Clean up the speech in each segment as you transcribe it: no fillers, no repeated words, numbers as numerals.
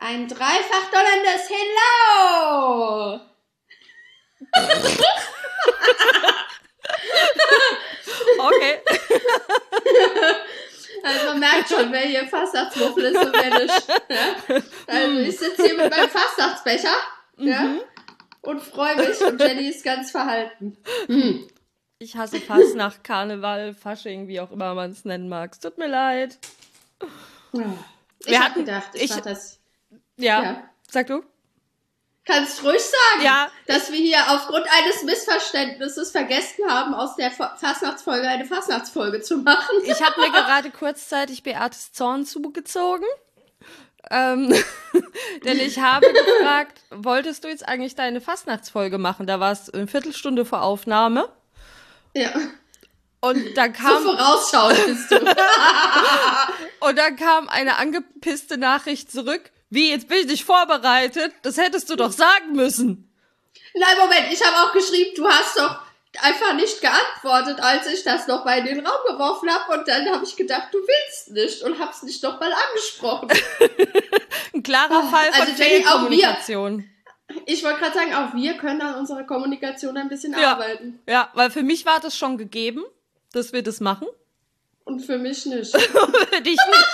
Ein dreifach donnerndes Hello! Okay. Also man merkt schon, wer hier Fastnachtsmuffel ist und wer nicht. Ja? Also ich sitze hier mit meinem Fastnachtsbecher ja, und freue mich und Jenny ist ganz verhalten. Ich hasse Fastnacht, Karneval, Fasching, wie auch immer man es nennen mag. Es tut mir leid. Ich hab gedacht, ich mach das. Ja, sag du? Kannst ruhig sagen, Ja. dass wir hier aufgrund eines Missverständnisses vergessen haben, aus der Fastnachtsfolge eine Fastnachtsfolge zu machen. Ich habe mir gerade kurzzeitig Beates Zorn zugezogen. Denn ich habe gefragt, wolltest du jetzt eigentlich deine Fastnachtsfolge machen? Da war es eine Viertelstunde vor Aufnahme. Ja. Und dann kam. So vorausschauend bist du. Und dann kam eine angepisste Nachricht zurück. Wie, jetzt bin ich nicht vorbereitet? Das hättest du doch sagen müssen. Nein, Moment, ich habe auch geschrieben, du hast doch einfach nicht geantwortet, als ich das noch mal in den Raum geworfen habe. Und dann habe ich gedacht, du willst nicht und habe es nicht noch mal angesprochen. Ein klarer Fall von Also Jenny, auch Fehlkommunikation. Ich wollte gerade sagen, auch wir können an unserer Kommunikation ein bisschen arbeiten. Ja, weil für mich war das schon gegeben, dass wir das machen. Und für mich nicht. Für dich nicht.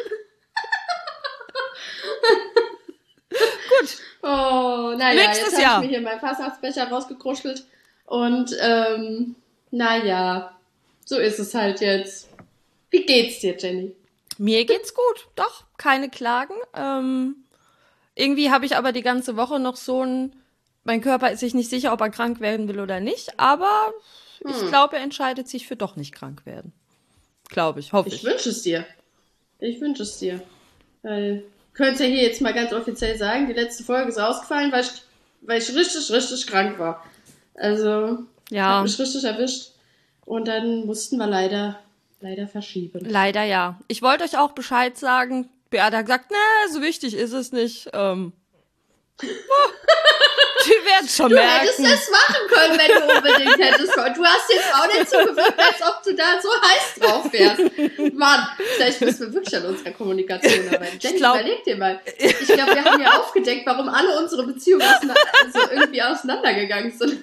Gut. Oh, naja, Nächstes jetzt habe Jahr. ich mir hier meinen Fastnachtsbecher rausgekruschelt. Und, naja, so ist es halt jetzt. Wie geht's dir, Jenny? Mir geht's gut, doch, keine Klagen. Irgendwie habe ich aber die ganze Woche noch mein Körper ist sich nicht sicher, ob er krank werden will oder nicht, aber ich glaube, er entscheidet sich für doch nicht krank werden. Glaube ich, hoffe ich. Ich wünsche es dir. Ich wünsche es dir. Weil, könnt ihr hier jetzt mal ganz offiziell sagen, die letzte Folge ist ausgefallen, weil ich richtig, richtig krank war. Also, Ja. hat mich richtig erwischt. Und dann mussten wir leider verschieben. Leider ja. Ich wollte euch auch Bescheid sagen. Beata hat gesagt, so wichtig ist es nicht. Die werden schon Du merken. hättest es machen können, wenn du unbedingt hättest. Du hast jetzt auch nicht so gewirkt, als ob du da so heiß drauf wärst. Mann, vielleicht müssen wir wirklich an unserer Kommunikation arbeiten. Jenny, überleg dir mal. Ich glaube, wir haben ja aufgedeckt, warum alle unsere Beziehungen irgendwie auseinandergegangen sind.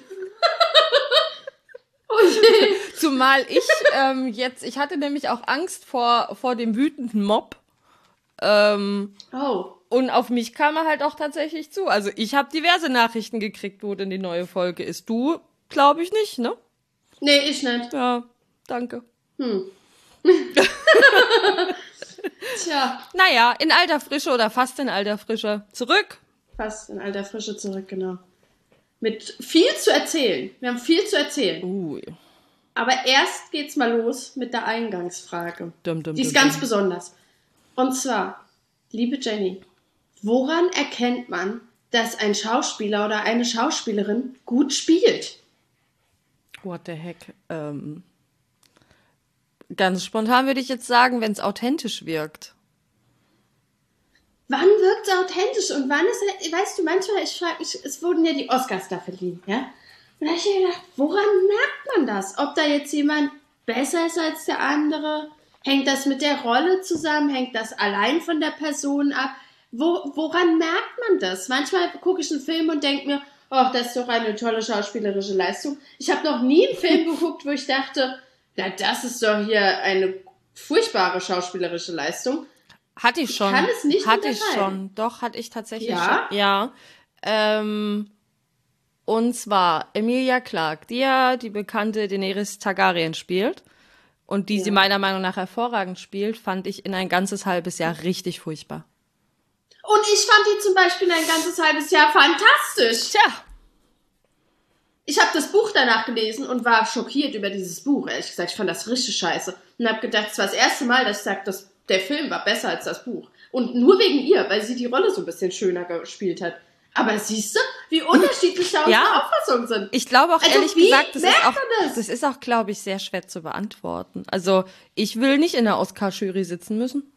Okay. Zumal ich hatte nämlich auch Angst vor dem wütenden Mob. Und auf mich kam er halt auch tatsächlich zu. Also ich habe diverse Nachrichten gekriegt, wo denn die neue Folge ist. Du, glaube ich nicht, ne? Nee, ich nicht. Ja, danke. Tja. Naja, in alter Frische oder fast in alter Frische. Zurück. Fast in alter Frische zurück, genau. Mit viel zu erzählen. Wir haben viel zu erzählen. Aber erst geht's mal los mit der Eingangsfrage. Die ist ganz besonders. Und zwar, liebe Jenny, woran erkennt man, dass ein Schauspieler oder eine Schauspielerin gut spielt? What the heck? Ganz spontan würde ich jetzt sagen, wenn es authentisch wirkt. Wann wirkt es authentisch und wann ist es, weißt du, manchmal, ich frage mich, es wurden ja die Oscars da verliehen, ja? Und da habe ich mir gedacht, woran merkt man das? Ob da jetzt jemand besser ist als der andere? Hängt das mit der Rolle zusammen? Hängt das allein von der Person ab? Woran merkt man das? Manchmal gucke ich einen Film und denke mir, oh, das ist doch eine tolle schauspielerische Leistung. Ich habe noch nie einen Film geguckt, wo ich dachte, na, das ist doch hier eine furchtbare schauspielerische Leistung. Hatte ich schon. Kann es nicht Hatte ich schon. Doch, hatte ich tatsächlich Ja? schon. Ja. Und zwar Emilia Clarke, die ja die bekannte Daenerys Targaryen spielt und die sie meiner Meinung nach hervorragend spielt, fand ich in ein ganzes halbes Jahr richtig furchtbar. Und ich fand die zum Beispiel ein ganzes halbes Jahr fantastisch. Tja. Ich habe das Buch danach gelesen und war schockiert über dieses Buch. Ehrlich gesagt, ich fand das richtig scheiße. Und habe gedacht, es war das erste Mal, dass ich sage, dass der Film war besser als das Buch. Und nur wegen ihr, weil sie die Rolle so ein bisschen schöner gespielt hat. Aber siehst du, wie unterschiedlich da unsere Auffassungen sind. Ich glaube auch, also ehrlich gesagt, das ist auch, glaube ich, sehr schwer zu beantworten. Also, ich will nicht in der Oscar-Jury sitzen müssen.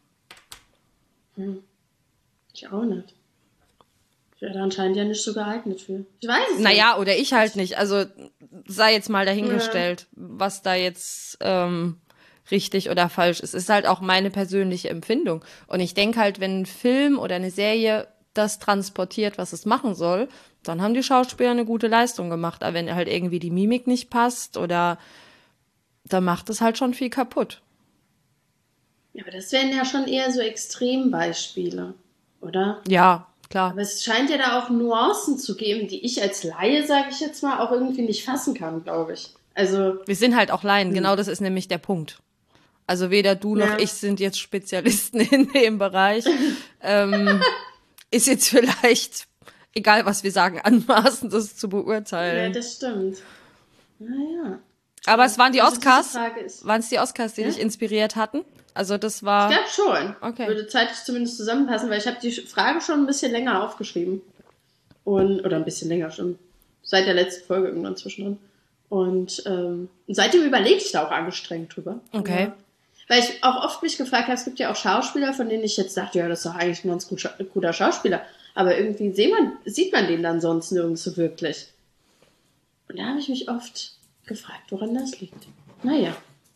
Ich auch nicht. Ich wäre da anscheinend ja nicht so geeignet für. Ich weiß es nicht. Naja, oder ich halt nicht. Also, sei jetzt mal dahingestellt, was da jetzt richtig oder falsch ist. Ist halt auch meine persönliche Empfindung. Und ich denke halt, wenn ein Film oder eine Serie das transportiert, was es machen soll, dann haben die Schauspieler eine gute Leistung gemacht. Aber wenn halt irgendwie die Mimik nicht passt oder dann macht es halt schon viel kaputt. Ja, aber das wären ja schon eher so Extrembeispiele, oder? Ja, klar. Aber es scheint ja da auch Nuancen zu geben, die ich als Laie, sage ich jetzt mal, auch irgendwie nicht fassen kann, glaube ich. Also Wir sind halt auch Laien, genau das ist nämlich der Punkt. Also weder du noch ich sind jetzt Spezialisten in dem Bereich. Ist jetzt vielleicht, egal was wir sagen, anmaßend, das zu beurteilen. Ja, das stimmt. Naja. Aber es waren die Oscars. Also Waren es die Oscars, die dich inspiriert hatten? Also das war... Ich glaube schon. Okay. Würde zeitlich zumindest zusammenpassen, weil ich habe die Frage schon ein bisschen länger aufgeschrieben. Oder ein bisschen länger schon. Seit der letzten Folge irgendwann zwischendrin. Und seitdem überlege ich da auch angestrengt drüber. Okay. Ja. Weil ich auch oft mich gefragt habe, es gibt ja auch Schauspieler, von denen ich jetzt dachte, ja, das ist doch eigentlich ein ganz guter Schauspieler. Aber irgendwie sieht man den dann sonst nirgends so wirklich. Und da habe ich mich oft gefragt, woran das liegt. Naja.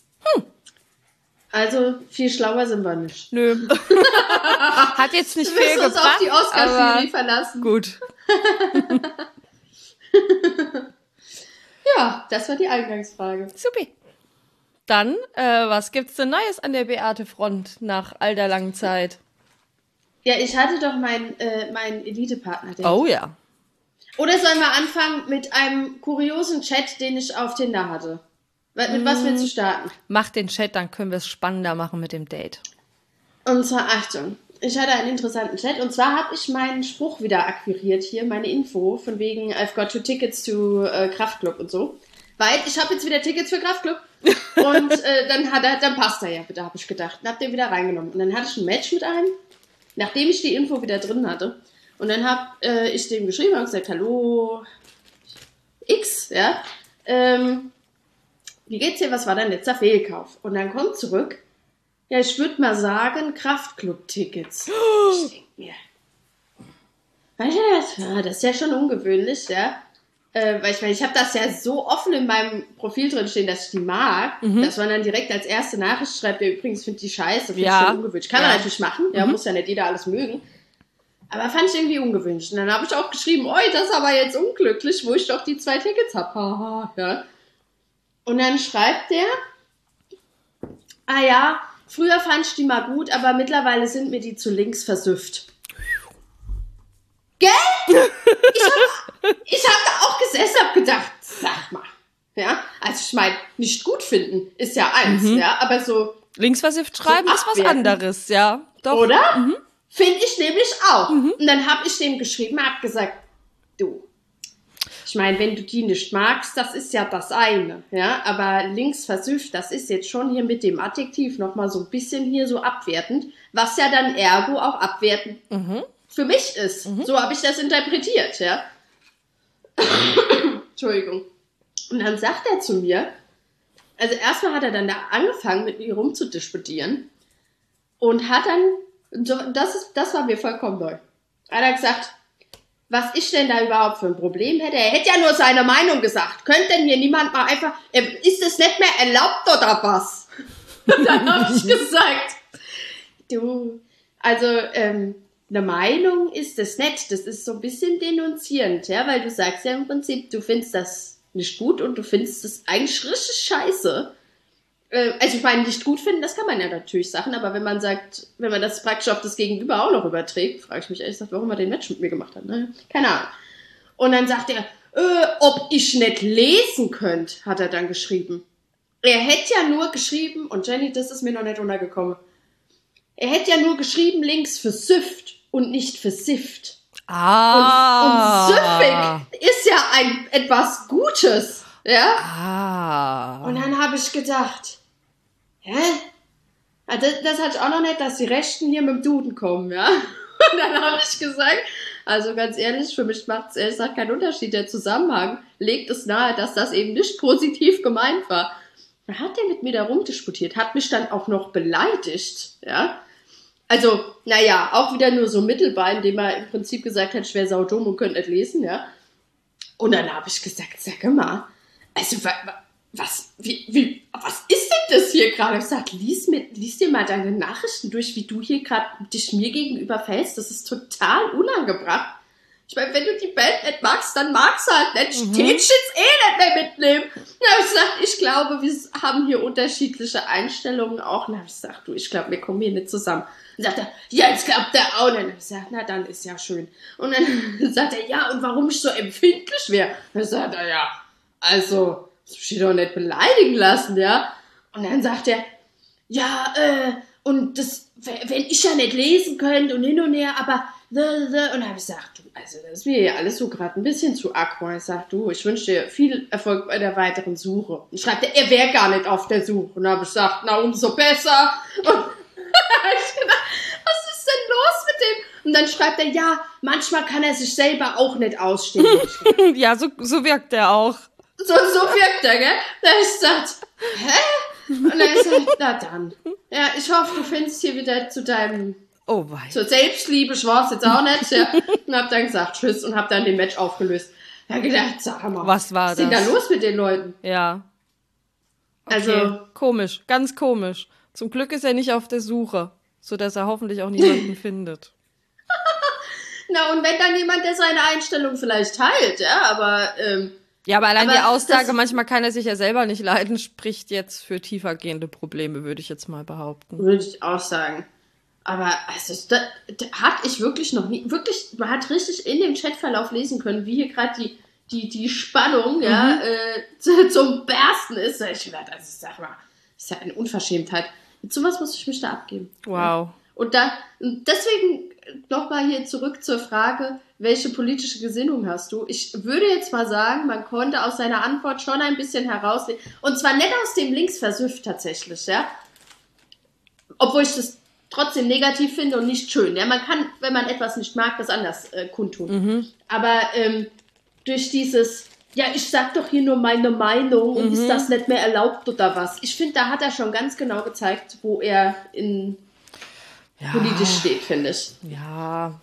Also, viel schlauer sind wir nicht. Nö. Hat jetzt nicht viel Wir müssen uns gebracht, auf die Oscar-Jury verlassen. Gut. Ja, das war die Eingangsfrage. Supi. Dann, was gibt's denn Neues an der Beate-Front nach all der langen Zeit? Ja, ich hatte doch meinen Elite-Partner. Oh ja. Oder sollen wir anfangen mit einem kuriosen Chat, den ich auf Tinder hatte? Mit was willst du starten? Mach den Chat, dann können wir es spannender machen mit dem Date. Und zwar, Achtung, ich hatte einen interessanten Chat. Und zwar habe ich meinen Spruch wieder akquiriert hier, meine Info, von wegen I've got 2 tickets to Kraftklub und so. Weil ich habe jetzt wieder Tickets für Kraftklub. Und dann passt er ja bitte, habe ich gedacht. Und hab den wieder reingenommen. Und dann hatte ich ein Match mit einem, nachdem ich die Info wieder drin hatte. Und dann habe ich dem geschrieben und gesagt, hallo X, ja, wie geht's dir, was war dein letzter Fehlkauf? Und dann kommt zurück, ja, ich würde mal sagen, Kraftclub-Tickets. Ich denke mir, das ist ja schon ungewöhnlich, ja. Weil ich habe das ja so offen in meinem Profil drin stehen, dass ich die mag, dass man dann direkt als erste Nachricht schreibt, ja, übrigens finde ich die scheiße, finde ich schon ungewöhnlich. Kann man natürlich machen, ja, muss ja nicht jeder alles mögen. Aber fand ich irgendwie ungewöhnlich. Und dann habe ich auch geschrieben, oi, das ist aber jetzt unglücklich, wo ich doch die 2 Tickets habe. Haha, ja. Und dann schreibt der, ah ja, früher fand ich die mal gut, aber mittlerweile sind mir die zu links versüfft. Gell? Ich hab da auch gesessen, hab gedacht, sag mal. Ja, also ich meine, nicht gut finden ist ja eins, ja, aber so... Linksversifft schreiben ist was anderes, ja. Doch. Oder? Finde ich nämlich auch. Und dann habe ich dem geschrieben, hab gesagt, du, ich meine, wenn du die nicht magst, das ist ja das eine, ja, aber linksversifft, das ist jetzt schon hier mit dem Adjektiv nochmal so ein bisschen hier so abwertend, was ja dann ergo auch abwertend für mich ist. So habe ich das interpretiert, ja. Entschuldigung. Und dann sagt er zu mir, also erstmal hat er dann da angefangen, mit mir rumzudisputieren und hat dann, das war mir vollkommen neu, hat er gesagt, was ich denn da überhaupt für ein Problem hätte. Er hätte ja nur seine Meinung gesagt. Könnte denn hier niemand mal einfach, ist es nicht mehr erlaubt oder was? Und dann habe ich gesagt, du, also eine Meinung ist das nicht. Das ist so ein bisschen denunzierend, ja, weil du sagst ja im Prinzip, du findest das nicht gut und du findest das eigentlich richtig scheiße. Also ich meine, nicht gut finden, das kann man ja natürlich sagen, aber wenn man sagt, wenn man das praktisch auf das Gegenüber auch noch überträgt, frage ich mich ehrlich gesagt, warum er den Match mit mir gemacht hat. Ne? Keine Ahnung. Und dann sagt er, ob ich nicht lesen könnte, hat er dann geschrieben. Er hätte ja nur geschrieben, und Jenny, das ist mir noch nicht untergekommen, er hätte ja nur geschrieben links für Süft und nicht für Sift. Und süffig ist ja etwas Gutes. Ja? Und dann habe ich gedacht, hä? Das hatte ich auch noch nicht, dass die Rechten hier mit dem Duden kommen, ja? Und dann habe ich gesagt, also ganz ehrlich, für mich macht es ehrlich gesagt keinen Unterschied. Der Zusammenhang legt es nahe, dass das eben nicht positiv gemeint war. Dann hat er mit mir da rumdisputiert, hat mich dann auch noch beleidigt, ja? Also, naja, auch wieder nur so mittelbar, indem er im Prinzip gesagt hat, ich wäre saudumm und könnte nicht lesen, ja? Und dann habe ich gesagt, sag mal, also, was ist denn das hier gerade? Ich sag, lies dir mal deine Nachrichten durch, wie du hier gerade dich mir gegenüber verhältst. Das ist total unangebracht. Ich meine, wenn du die Band nicht magst, dann magst du halt nicht. Ich tätsch jetzt nicht mehr mitnehmen. Dann habe ich gesagt, ich glaube, wir haben hier unterschiedliche Einstellungen auch. Und dann habe ich gesagt, du, ich glaube, wir kommen hier nicht zusammen. Dann sagt er, ja, das glaubt er auch nicht. Und dann habe ich gesagt, na, dann ist ja schön. Und dann sagt er, ja, und warum ich so empfindlich wäre? Dann sagt er, ja, also, das muss ich doch nicht beleidigen lassen, ja. Und dann sagt er, ja, und das, wenn ich ja nicht lesen könnte und hin und her, aber, und dann habe ich gesagt, du, also das ist mir ja alles so gerade ein bisschen zu aggro. Ich sage, du, ich wünsche dir viel Erfolg bei der weiteren Suche. Und schreibt er wäre gar nicht auf der Suche. Und dann habe ich gesagt, na, umso besser. Und dann habe ich gedacht, was ist denn los mit dem? Und dann schreibt er, ja, manchmal kann er sich selber auch nicht ausstehen. Ja, so wirkt er auch. So wirkt er, gell? Da habe ich gesagt, hä? Und dann habe ich gesagt, na dann. Ja, ich hoffe, du findest hier wieder zu deinem... Oh wei. Zur Selbstliebe, ich war es jetzt auch nicht. Ja. Und hab dann gesagt, tschüss, und hab dann den Match aufgelöst. Da hab ich gedacht, sag mal, was war was ist denn da los mit den Leuten? Ja. Okay. Also, komisch, ganz komisch. Zum Glück ist er nicht auf der Suche, sodass er hoffentlich auch niemanden findet. na, und wenn dann jemand, der seine Einstellung vielleicht teilt, ja, aber... ja, aber allein die Aussage, das, manchmal kann er sich ja selber nicht leiden, spricht jetzt für tiefergehende Probleme, würde ich jetzt mal behaupten. würde ich auch sagen. Aber also, da hatte ich wirklich noch nie, wirklich, man hat richtig in dem Chatverlauf lesen können, wie hier gerade die Spannung ja, zum Bersten ist. Da hab ich gedacht, also sag mal, das ist ja eine Unverschämtheit. Mit sowas muss ich mich da abgeben. Wow. Ja. Und deswegen nochmal hier zurück zur Frage, welche politische Gesinnung hast du? Ich würde jetzt mal sagen, man konnte aus seiner Antwort schon ein bisschen herauslesen, und zwar nicht aus dem Linksversüff tatsächlich, ja. Obwohl ich das trotzdem negativ finde und nicht schön. Ja, man kann, wenn man etwas nicht mag, das anders kundtun. Aber durch dieses, ja, ich sag doch hier nur meine Meinung und ist das nicht mehr erlaubt oder was? Ich finde, da hat er schon ganz genau gezeigt, wo er politisch steht, finde ich. Ja.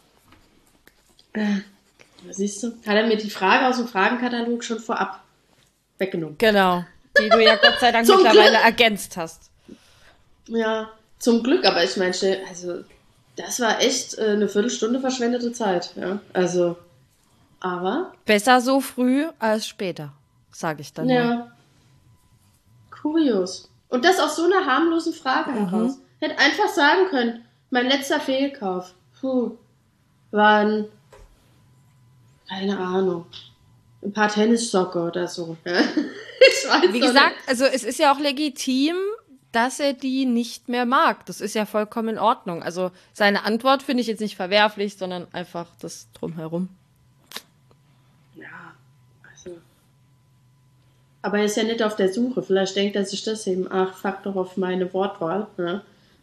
Siehst du, hat er mir die Frage aus dem Fragenkatalog schon vorab weggenommen. Genau. Die du ja Gott sei Dank mittlerweile ergänzt hast. Ja, zum Glück, aber ich meine, also das war echt eine Viertelstunde verschwendete Zeit, ja, also, aber... Besser so früh als später, sage ich dann. Ja, kurios. Und das aus so einer harmlosen Frage heraus. Hätte einfach sagen können, mein letzter Fehlkauf, waren, keine Ahnung, ein paar Tennissocke oder so. Ja? Ich weiß Wie gesagt, also es ist ja auch legitim, dass er die nicht mehr mag. Das ist ja vollkommen in Ordnung. Also seine Antwort finde ich jetzt nicht verwerflich, sondern einfach das Drumherum. Ja, also. Aber er ist ja nicht auf der Suche. Vielleicht denkt er sich das eben, ach, fuck doch auf meine Wortwahl. Ja,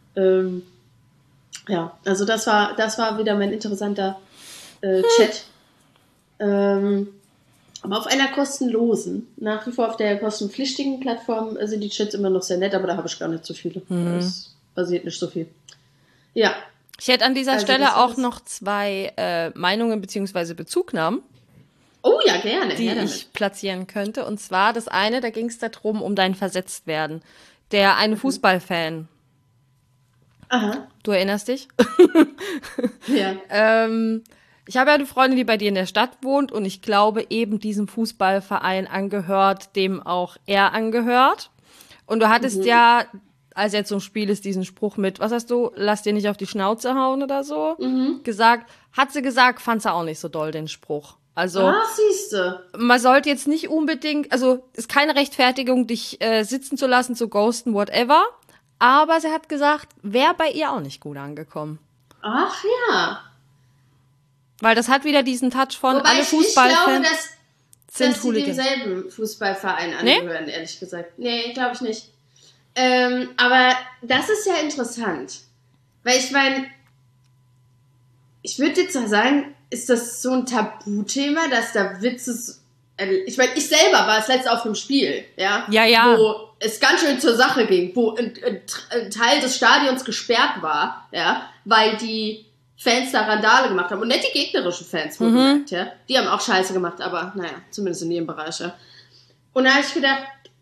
ja, also das war wieder mein interessanter Chat. Aber auf einer kostenlosen. Nach wie vor auf der kostenpflichtigen Plattform sind die Chats immer noch sehr nett, aber da habe ich gar nicht so viele. Es passiert nicht so viel. Ja. Ich hätte an dieser Stelle auch noch 2 Meinungen bzw. Bezugnahmen. Oh ja, gerne. Die ich platzieren könnte. Und zwar das eine, da ging es darum, um dein Versetztwerden. Der eine Fußballfan. Aha. Du erinnerst dich? Ja. Ich habe ja eine Freundin, die bei dir in der Stadt wohnt und ich glaube eben diesem Fußballverein angehört, dem auch er angehört. Und du hattest ja, als er zum Spiel ist, diesen Spruch mit, was hast du, lass dir nicht auf die Schnauze hauen oder so, gesagt. Hat sie gesagt, fand sie auch nicht so doll, den Spruch. Also, siehste. Man sollte jetzt nicht unbedingt, also ist keine Rechtfertigung, dich sitzen zu lassen, zu ghosten, whatever. Aber sie hat gesagt, wäre bei ihr auch nicht gut angekommen. Ach ja. Weil das hat wieder diesen Touch von Wobei alle Fußballfans dass sie demselben Fußballverein angehören, ehrlich gesagt. Nee, glaube ich nicht. Aber das ist ja interessant. Weil ich meine, ich würde jetzt mal sagen, ist das so ein Tabuthema, dass da Witze... Ich meine, ich selber war das letzte auf einem Spiel, ja? Ja. Wo es ganz schön zur Sache ging, wo ein Teil des Stadions gesperrt war, ja, weil die Fans da Randale gemacht haben. Und nicht die gegnerischen Fans, wohlgemerkt, ja. Die haben auch Scheiße gemacht, aber naja, zumindest in ihrem Bereich, ja. Und da habe ich gedacht,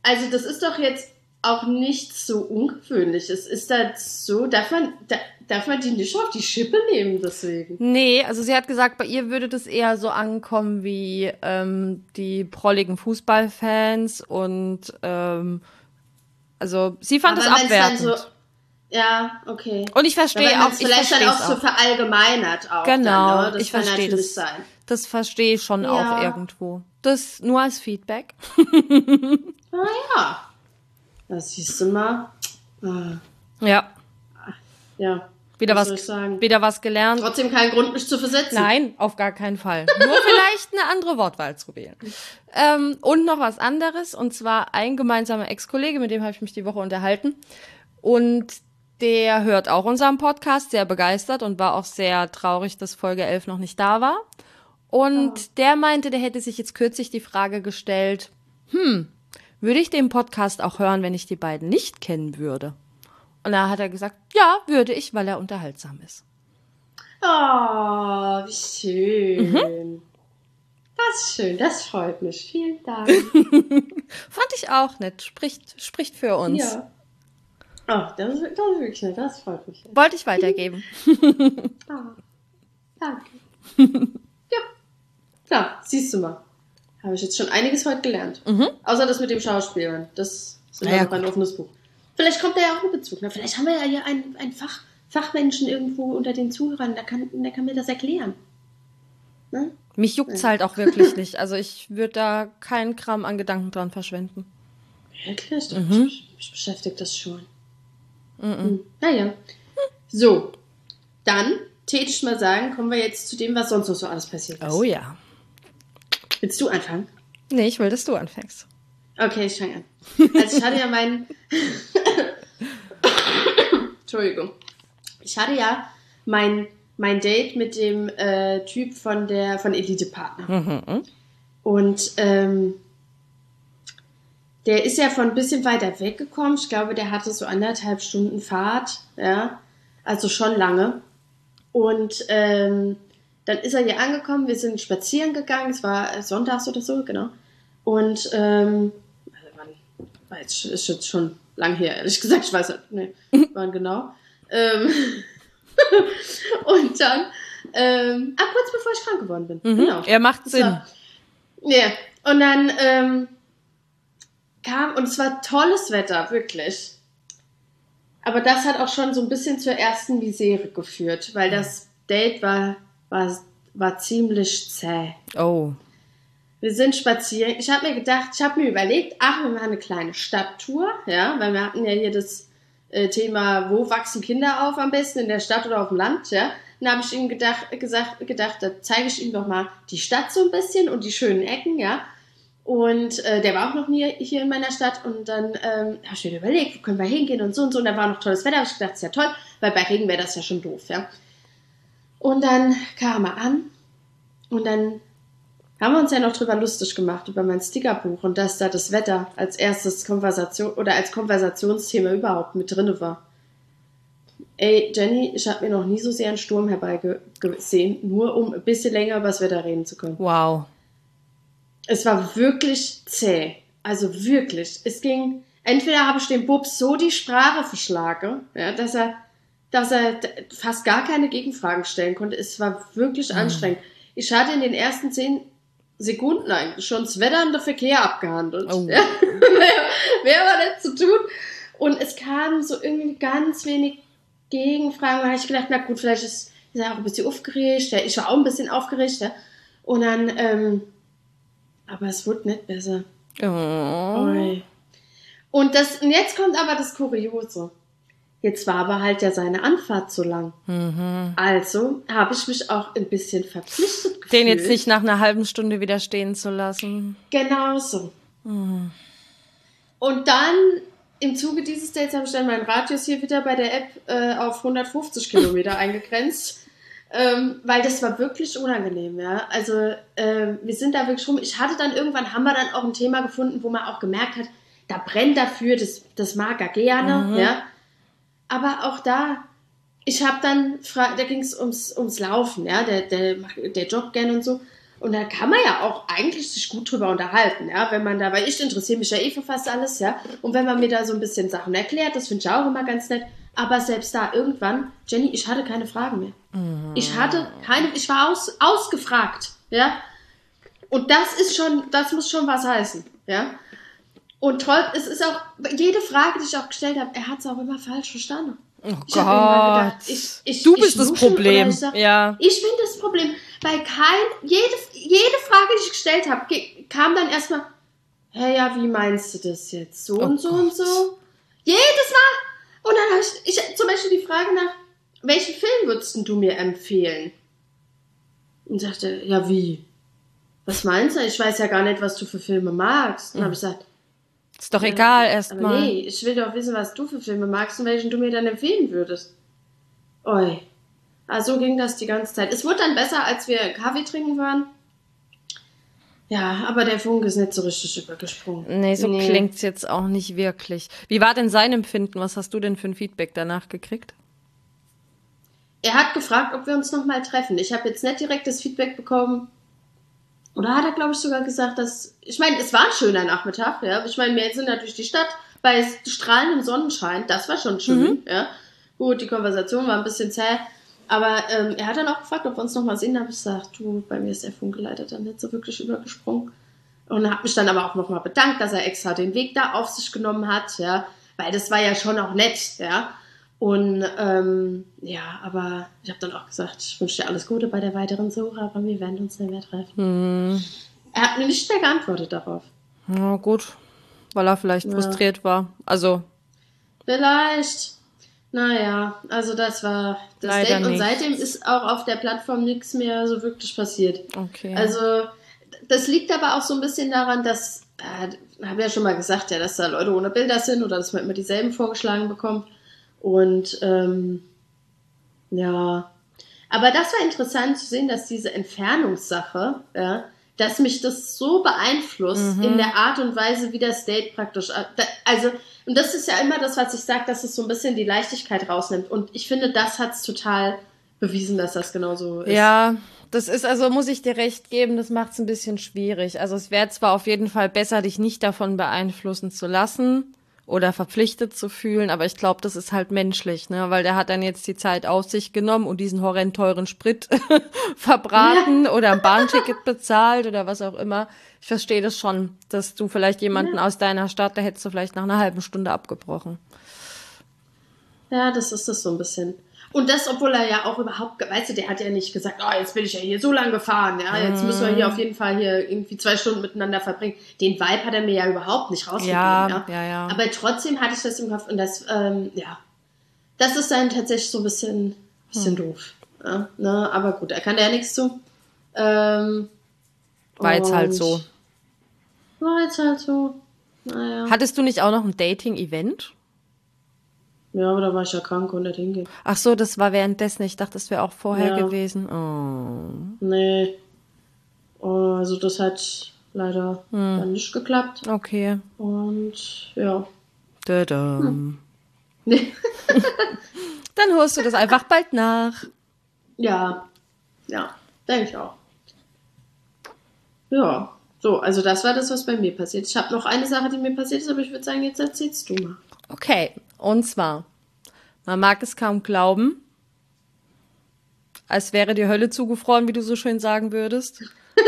Also das ist doch jetzt auch nichts so Ungewöhnliches. Ist das so, darf man die nicht auf die Schippe nehmen deswegen? Nee, also sie hat gesagt, bei ihr würde das eher so ankommen wie die prolligen Fußballfans und also sie fand es Aber wenn's dann abwertend. so, ja, okay. Und ich verstehe Wenn auch, man es vielleicht dann auch so verallgemeinert auch genau, dann, ne? Das ich kann verstehe natürlich das. sein. Das verstehe ich schon auch Ja. irgendwo. Das nur als Feedback. Ah ja. Das siehst du mal. Ah, Ja, ja. wieder Was soll ich sagen? wieder was gelernt. Trotzdem kein Grund, mich zu versetzen. Nein, auf gar keinen Fall. Nur vielleicht eine andere Wortwahl zu wählen. Und noch was anderes, und zwar ein gemeinsamer Ex-Kollege, mit dem habe ich mich die Woche unterhalten. Und der hört auch unseren Podcast, sehr begeistert und war auch sehr traurig, dass Folge 11 noch nicht da war. Und der meinte, der hätte sich jetzt kürzlich die Frage gestellt, würde ich den Podcast auch hören, wenn ich die beiden nicht kennen würde? Und da hat er gesagt, ja, würde ich, weil er unterhaltsam ist. Oh, wie schön. Das ist schön, das freut mich. Vielen Dank. Fand ich auch nett. Spricht für uns. Ja. Ach, das ist wirklich nett, das freut mich. Wollte ich weitergeben. Ah, danke. Ja, klar, siehst du mal. Habe ich jetzt schon einiges heute gelernt. Außer das mit dem Schauspielern. Das ist immer noch ein offenes Buch. Vielleicht kommt da ja auch ein Bezug. Ne? Vielleicht haben wir ja hier einen Fachmenschen irgendwo unter den Zuhörern, der kann mir das erklären. Ne? Mich juckt's halt auch wirklich nicht. Also ich würde da keinen Kram an Gedanken dran verschwenden. Wirklich? Mich beschäftigt das schon. Naja. So, dann täte ich mal sagen, kommen wir jetzt zu dem, was sonst noch so alles passiert ist. Oh ja. Willst du anfangen? Nee, ich will, dass du anfängst. Okay, ich fange an. Also ich hatte ja Entschuldigung. Ich hatte ja mein Date mit dem Typ von Elite Partner. Und der ist ja von ein bisschen weiter weggekommen. Ich glaube, der hatte so 1,5 Stunden Fahrt. Ja, also schon lange. Und dann ist er hier angekommen. Wir sind spazieren gegangen. Es war sonntags oder so, genau. Und ist jetzt schon lang her, ehrlich gesagt. Ich weiß nicht, wann genau. Und dann, kurz bevor ich krank geworden bin. Genau. Er macht Sinn. Ja. Und dann und es war tolles Wetter, wirklich. Aber das hat auch schon so ein bisschen zur ersten Misere geführt, weil das Date war ziemlich zäh. Oh. Wir sind spazieren. Ich habe mir überlegt, wir machen eine kleine Stadttour, ja, weil wir hatten ja hier das Thema, wo wachsen Kinder auf am besten, in der Stadt oder auf dem Land, ja. Dann habe ich ihm gedacht, da zeige ich ihm doch mal die Stadt so ein bisschen und die schönen Ecken, ja. Und der war auch noch nie hier in meiner Stadt und dann habe ich mir überlegt, wo können wir hingehen und so. Und da war noch tolles Wetter, habe ich gedacht, das ist ja toll, weil bei Regen wäre das ja schon doof, ja. Und dann kam er an und dann haben wir uns ja noch drüber lustig gemacht, über mein Stickerbuch und dass da das Wetter als erstes als Konversationsthema überhaupt mit drin war. Ey, Jenny, ich habe mir noch nie so sehr einen Sturm herbeigesehen, nur um ein bisschen länger über das Wetter reden zu können. Wow. Es war wirklich zäh. Also wirklich. Es ging, entweder habe ich dem Bub so die Sprache verschlagen, ja, dass er fast gar keine Gegenfragen stellen konnte. Es war wirklich anstrengend. Ich hatte in den ersten 10 Sekunden eigentlich schon das Wetter und der Verkehr abgehandelt. Oh. Ja. Mehr war nicht zu tun. Und es kamen so irgendwie ganz wenig Gegenfragen. Da habe ich gedacht, na gut, vielleicht ist er auch ein bisschen aufgeregt. Ja, ich war auch ein bisschen aufgeregt. Ja. Und dann, aber es wurde nicht besser. Oh. Und jetzt kommt aber das Kuriose. Jetzt war aber halt ja seine Anfahrt so lang. Also habe ich mich auch ein bisschen verpflichtet gefühlt. Den jetzt nicht nach einer halben Stunde wieder stehen zu lassen. Genau so. Und dann, im Zuge dieses Dates, habe ich dann meinen Radius hier wieder bei der App auf 150 Kilometer eingegrenzt. Weil das war wirklich unangenehm, ja. Also wir sind da wirklich rum. Haben wir dann auch ein Thema gefunden, wo man auch gemerkt hat, da brennt dafür, das mag er gerne, ja. Aber auch da, ich habe dann, da ging es ums Laufen, ja, der joggt gerne und so. Und da kann man ja auch eigentlich sich gut drüber unterhalten, ja, wenn man da, weil ich interessiere mich ja eh für fast alles, ja, und wenn man mir da so ein bisschen Sachen erklärt, das finde ich auch immer ganz nett, aber selbst da irgendwann, Jenny, ich hatte keine Fragen mehr. Ich war ausgefragt, ja, und das muss schon was heißen, ja. Und es ist auch, jede Frage, die ich auch gestellt habe, er hat es auch immer falsch verstanden. Oh Ich habe immer gedacht, du bist das Problem. Ich bin das Problem, weil jede Frage, die ich gestellt habe, kam dann erstmal, hey, ja, wie meinst du das jetzt? So und so und so? Jedes Mal. Und dann habe ich zum Beispiel die Frage nach, welchen Film würdest du mir empfehlen? Und sagte, ja, wie? Was meinst du? Ich weiß ja gar nicht, was du für Filme magst. Und dann habe ich gesagt, ist doch egal erstmal. Nee, ich will doch wissen, was du für Filme magst und welchen du mir dann empfehlen würdest. Oi. Also so ging das die ganze Zeit. Es wurde dann besser, als wir Kaffee trinken waren. Ja, aber der Funke ist nicht so richtig übergesprungen. Nee, so klingt's jetzt auch nicht wirklich. Wie war denn sein Empfinden? Was hast du denn für ein Feedback danach gekriegt? Er hat gefragt, ob wir uns nochmal treffen. Ich habe jetzt nicht direkt das Feedback bekommen. Oder hat er, glaube ich, sogar gesagt, ich meine, es war ein schöner Nachmittag, ja. Ich meine, wir sind ja durch die Stadt bei strahlendem Sonnenschein. Das war schon schön, ja. Gut, die Konversation war ein bisschen zäh. Aber er hat dann auch gefragt, ob wir uns nochmal sehen. Da habe ich gesagt, du, bei mir ist der Funke leider dann nicht so wirklich übergesprungen. Und hat mich dann aber auch nochmal bedankt, dass er extra den Weg da auf sich genommen hat, ja. Weil das war ja schon auch nett, ja. Und ja, aber ich habe dann auch gesagt, ich wünsche dir alles Gute bei der weiteren Suche, aber wir werden uns nicht mehr treffen. Er hat mir nicht mehr geantwortet darauf. Ja, gut, weil er vielleicht frustriert war. Also vielleicht. Naja, also das war das leider Date. Und nicht. seitdem ist auch auf der Plattform nichts mehr so wirklich passiert. Okay. Also das liegt aber auch so ein bisschen daran, dass, habe ja schon mal gesagt, ja, dass da Leute ohne Bilder sind oder dass man immer dieselben vorgeschlagen bekommt. Und ja, aber das war interessant zu sehen, dass diese Entfernungssache, ja, dass mich das so beeinflusst in der Art und Weise, wie das Date praktisch, also, und das ist ja immer das, was ich sage, dass es so ein bisschen die Leichtigkeit rausnimmt. Und ich finde, das hat es total bewiesen, dass das genauso ist. Ja, das ist, also muss ich dir recht geben, das macht es ein bisschen schwierig. Also es wäre zwar auf jeden Fall besser, dich nicht davon beeinflussen zu lassen oder verpflichtet zu fühlen, aber ich glaube, das ist halt menschlich, ne? Weil der hat dann jetzt die Zeit auf sich genommen und diesen horrend teuren Sprit verbraten oder ein Bahnticket bezahlt oder was auch immer. Ich verstehe das schon, dass du vielleicht jemanden aus deiner Stadt, da hättest du vielleicht nach einer halben Stunde abgebrochen. Ja, das ist das so ein bisschen. Und das, obwohl er ja auch überhaupt, weißt du, der hat ja nicht gesagt, oh, jetzt bin ich ja hier so lang gefahren, ja, jetzt müssen wir hier auf jeden Fall hier irgendwie 2 Stunden miteinander verbringen. Den Vibe hat er mir ja überhaupt nicht rausgegeben, ja. Aber trotzdem hatte ich das im Kopf und das, ja, das ist dann tatsächlich so ein bisschen doof. Ja, ne? Aber gut, da kann der ja nichts zu. war jetzt halt so. War jetzt halt so. Naja. Hattest du nicht auch noch ein Dating-Event? Ja, aber da war ich ja krank und nicht hingehen. Ach so, das war währenddessen. Ich dachte, das wäre auch vorher gewesen. Oh. Nee. Oh, also das hat leider dann nicht geklappt. Okay. Und ja. Nee. Dann holst du das einfach bald nach. Ja, denke ich auch. Ja, so, also das war das, was bei mir passiert. Ich habe noch eine Sache, die mir passiert ist, aber ich würde sagen, jetzt erzählst du mal. Okay, und zwar, man mag es kaum glauben, als wäre die Hölle zugefroren, wie du so schön sagen würdest.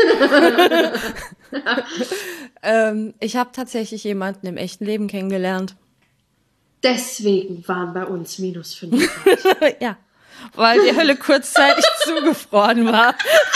Ich habe tatsächlich jemanden im echten Leben kennengelernt. Deswegen waren bei uns -25. Ja, weil die Hölle kurzzeitig zugefroren war.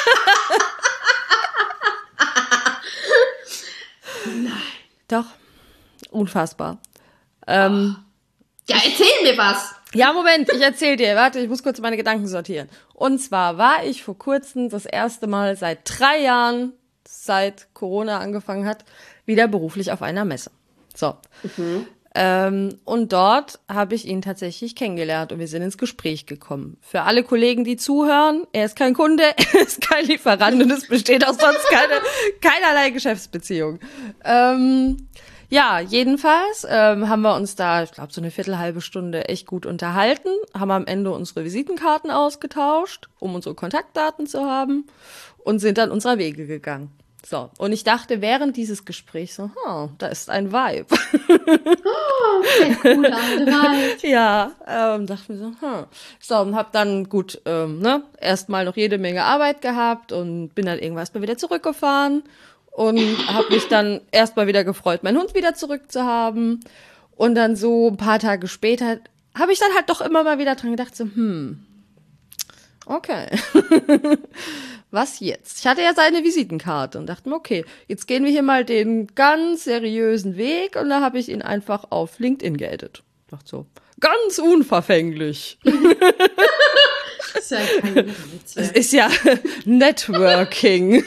Nein. Doch, unfassbar. Ja, erzähl mir was. Ja, Moment, ich erzähl dir. Warte, ich muss kurz meine Gedanken sortieren. Und zwar war ich vor kurzem das erste Mal seit 3 Jahren, seit Corona angefangen hat, wieder beruflich auf einer Messe. So. Und dort habe ich ihn tatsächlich kennengelernt und wir sind ins Gespräch gekommen. Für alle Kollegen, die zuhören, er ist kein Kunde, er ist kein Lieferant und es besteht auch sonst keinerlei Geschäftsbeziehung. Ja, jedenfalls haben wir uns da, ich glaube, so eine Viertelhalbe Stunde echt gut unterhalten, haben am Ende unsere Visitenkarten ausgetauscht, um unsere Kontaktdaten zu haben und sind dann unserer Wege gegangen. So, und ich dachte während dieses Gesprächs so, da ist ein Vibe. Oh, der coole alte Wald. Ja, dachte mir so, So, und hab dann gut, erstmal noch jede Menge Arbeit gehabt und bin dann irgendwann erstmal wieder zurückgefahren und hab mich dann erstmal wieder gefreut, meinen Hund wieder zurück zu haben. Und dann so ein paar Tage später habe ich dann halt doch immer mal wieder dran gedacht, so, okay. Was jetzt? Ich hatte ja seine Visitenkarte und dachte mir, okay, jetzt gehen wir hier mal den ganz seriösen Weg und da habe ich ihn einfach auf LinkedIn geaddet. Dachte so, ganz unverfänglich. Das ist ja kein Witz. Es ist ja Networking.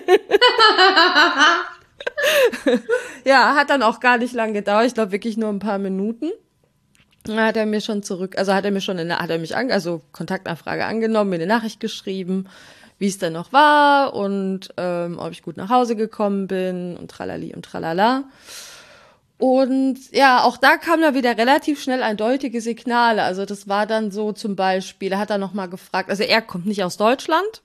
Ja, hat dann auch gar nicht lang gedauert. Ich glaube wirklich nur ein paar Minuten. Da hat er mir schon Kontaktanfrage angenommen, mir eine Nachricht geschrieben, wie es dann noch war und ob ich gut nach Hause gekommen bin und tralali und tralala. Und ja, auch da kam da wieder relativ schnell eindeutige Signale. Also das war dann so zum Beispiel, er hat dann nochmal gefragt, also er kommt nicht aus Deutschland.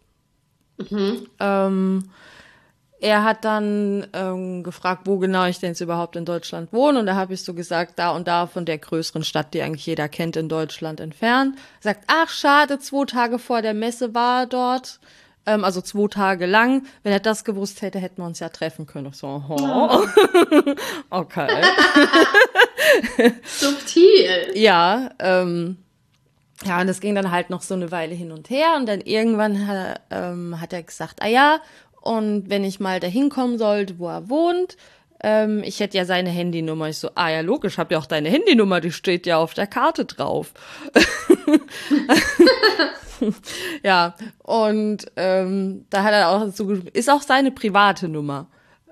Er hat dann gefragt, wo genau ich denn jetzt überhaupt in Deutschland wohne. Und da habe ich so gesagt, da und da von der größeren Stadt, die eigentlich jeder kennt in Deutschland entfernt. Sagt, ach schade, 2 Tage vor der Messe war er dort. Also 2 Tage lang. Wenn er das gewusst hätte, hätten wir uns ja treffen können. Ich so, okay. Subtil. Ja, ja, und das ging dann halt noch so eine Weile hin und her. Und dann irgendwann hat er gesagt, ja, und wenn ich mal dahin kommen sollte, wo er wohnt, ich hätte ja seine Handynummer. Ich so, ja, logisch, hab ja auch deine Handynummer, die steht ja auf der Karte drauf. Ja, und da hat er auch dazu geschrieben, ist auch seine private Nummer.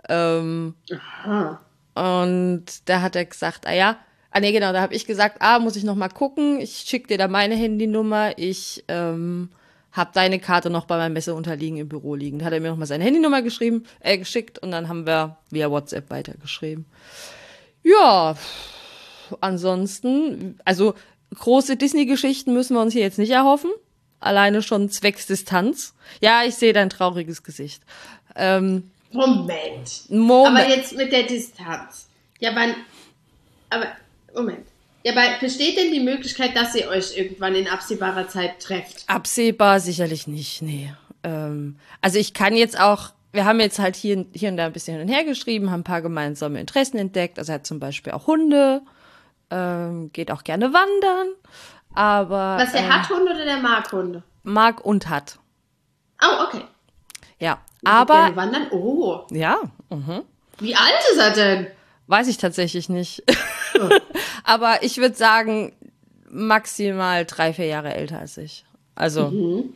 Aha. Und da hat er gesagt, nee, genau, da habe ich gesagt, muss ich noch mal gucken, ich schicke dir da meine Handynummer, ich habe deine Karte noch bei meinem Messeunterliegen im Büro liegen. Da hat er mir noch mal seine Handynummer geschickt und dann haben wir via WhatsApp weitergeschrieben. Ja, ansonsten, also große Disney-Geschichten müssen wir uns hier jetzt nicht erhoffen. Alleine schon zwecks Distanz. Ja, ich sehe dein trauriges Gesicht. Moment. Aber jetzt mit der Distanz. Ja, Moment. Ja, besteht denn die Möglichkeit, dass ihr euch irgendwann in absehbarer Zeit trefft? Absehbar sicherlich nicht, nee. Also ich kann jetzt auch, wir haben jetzt halt hier und da ein bisschen hin und her geschrieben, haben ein paar gemeinsame Interessen entdeckt. Also er hat zum Beispiel auch Hunde, geht auch gerne wandern. Aber was, der hat Hunde oder der mag Hunde? Mag und hat. Oh, okay. Ja, aber... aber... wandern? Oh. Ja. Wie alt ist er denn? Weiß ich tatsächlich nicht. Oh. Aber ich würde sagen, maximal 3-4 Jahre älter als ich. Also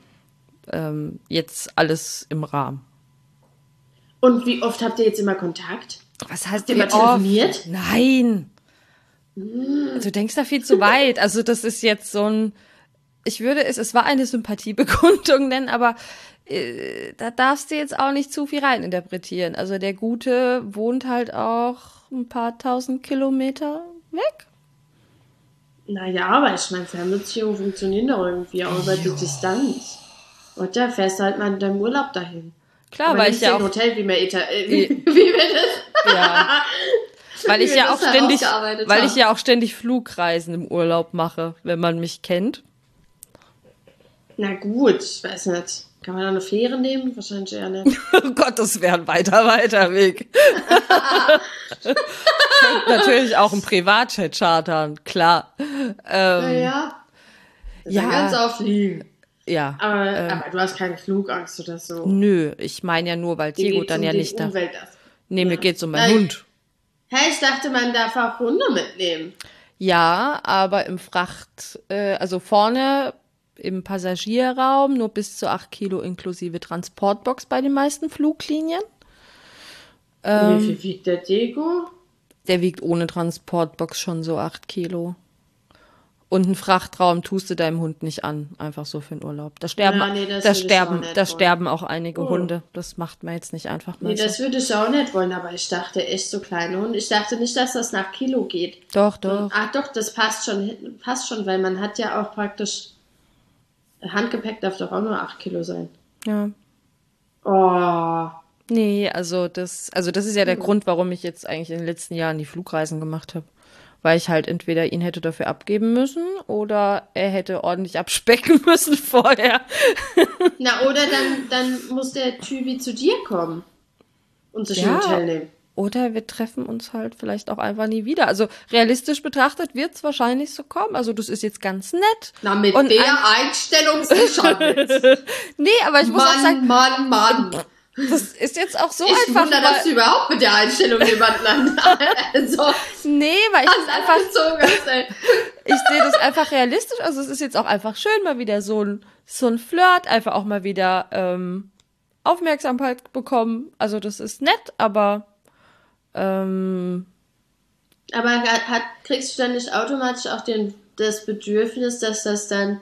jetzt alles im Rahmen. Und wie oft habt ihr jetzt immer Kontakt? Was heißt habt ihr mal telefoniert? Nein. Du denkst da viel zu weit. Also das ist jetzt so ein, es war eine Sympathiebekundung nennen, aber da darfst du jetzt auch nicht zu viel reininterpretieren. Also der Gute wohnt halt auch ein paar 1000 Kilometer weg. Naja, aber ich meine, Fernbeziehungen funktionieren doch irgendwie auch über die Distanz. Und da fährst du halt mal in deinem Urlaub dahin. Klar, aber weil ich ja auch... Hotel, wie wir das... Ja. Weil ich ja auch ständig Flugreisen im Urlaub mache, wenn man mich kennt. Na gut, ich weiß nicht. Kann man da eine Fähre nehmen? Wahrscheinlich eher nicht. Oh Gott, das wäre ein weiter Weg. Natürlich auch ein Privatjet chartern, klar. Naja. Ja. Ganz auffliegen. Ja. Aber du hast keine Flugangst oder so. Nö, ich meine ja nur, weil Diego dann ja nicht da... Nee, mir geht's um meinen Hund. Hä, ich dachte, man darf auch Hunde mitnehmen. Ja, aber im also vorne im Passagierraum nur bis zu 8 Kilo inklusive Transportbox bei den meisten Fluglinien. Wie viel wiegt der Diego? Der wiegt ohne Transportbox schon so 8 Kilo. Und einen Frachtraum tust du deinem Hund nicht an, einfach so für den Urlaub. Da sterben, Ja, nee, das da würde ich auch sterben, nicht da wollen. sterben auch einige Hunde. Das macht man jetzt nicht einfach mal Nee, das so. würde ich auch nicht wollen, aber ich dachte echt so kleine Hunde. Ich dachte nicht, dass das nach Kilo geht. Doch, doch. Ach doch, das passt schon, weil man hat ja auch praktisch, Handgepäck darf doch auch nur 8 Kilo sein. Ja. Oh, Nee, also das ist ja der Grund, warum ich jetzt eigentlich in den letzten Jahren die Flugreisen gemacht habe. Weil ich halt entweder ihn hätte dafür abgeben müssen oder er hätte ordentlich abspecken müssen vorher. na oder dann muss der Typi zu dir kommen und sich ein Hotel nehmen. Oder wir treffen uns halt vielleicht auch einfach nie wieder. Also realistisch betrachtet wird es wahrscheinlich so kommen. Also das ist jetzt ganz nett. Na, mit Und der Einstellung sicher nicht. Nee, aber ich muss auch sagen, Mann. das ist jetzt auch so Ich einfach. wundere, dass du überhaupt mit der Einstellung jemanden also, Nee, weil ich das einfach, angezogen hast, ey. ich sehe das einfach realistisch. Also es ist jetzt auch einfach schön, mal wieder so ein Flirt, einfach auch mal wieder Aufmerksamkeit bekommen. Also das ist nett, aber Aber kriegst du dann nicht automatisch auch das Bedürfnis, dass das dann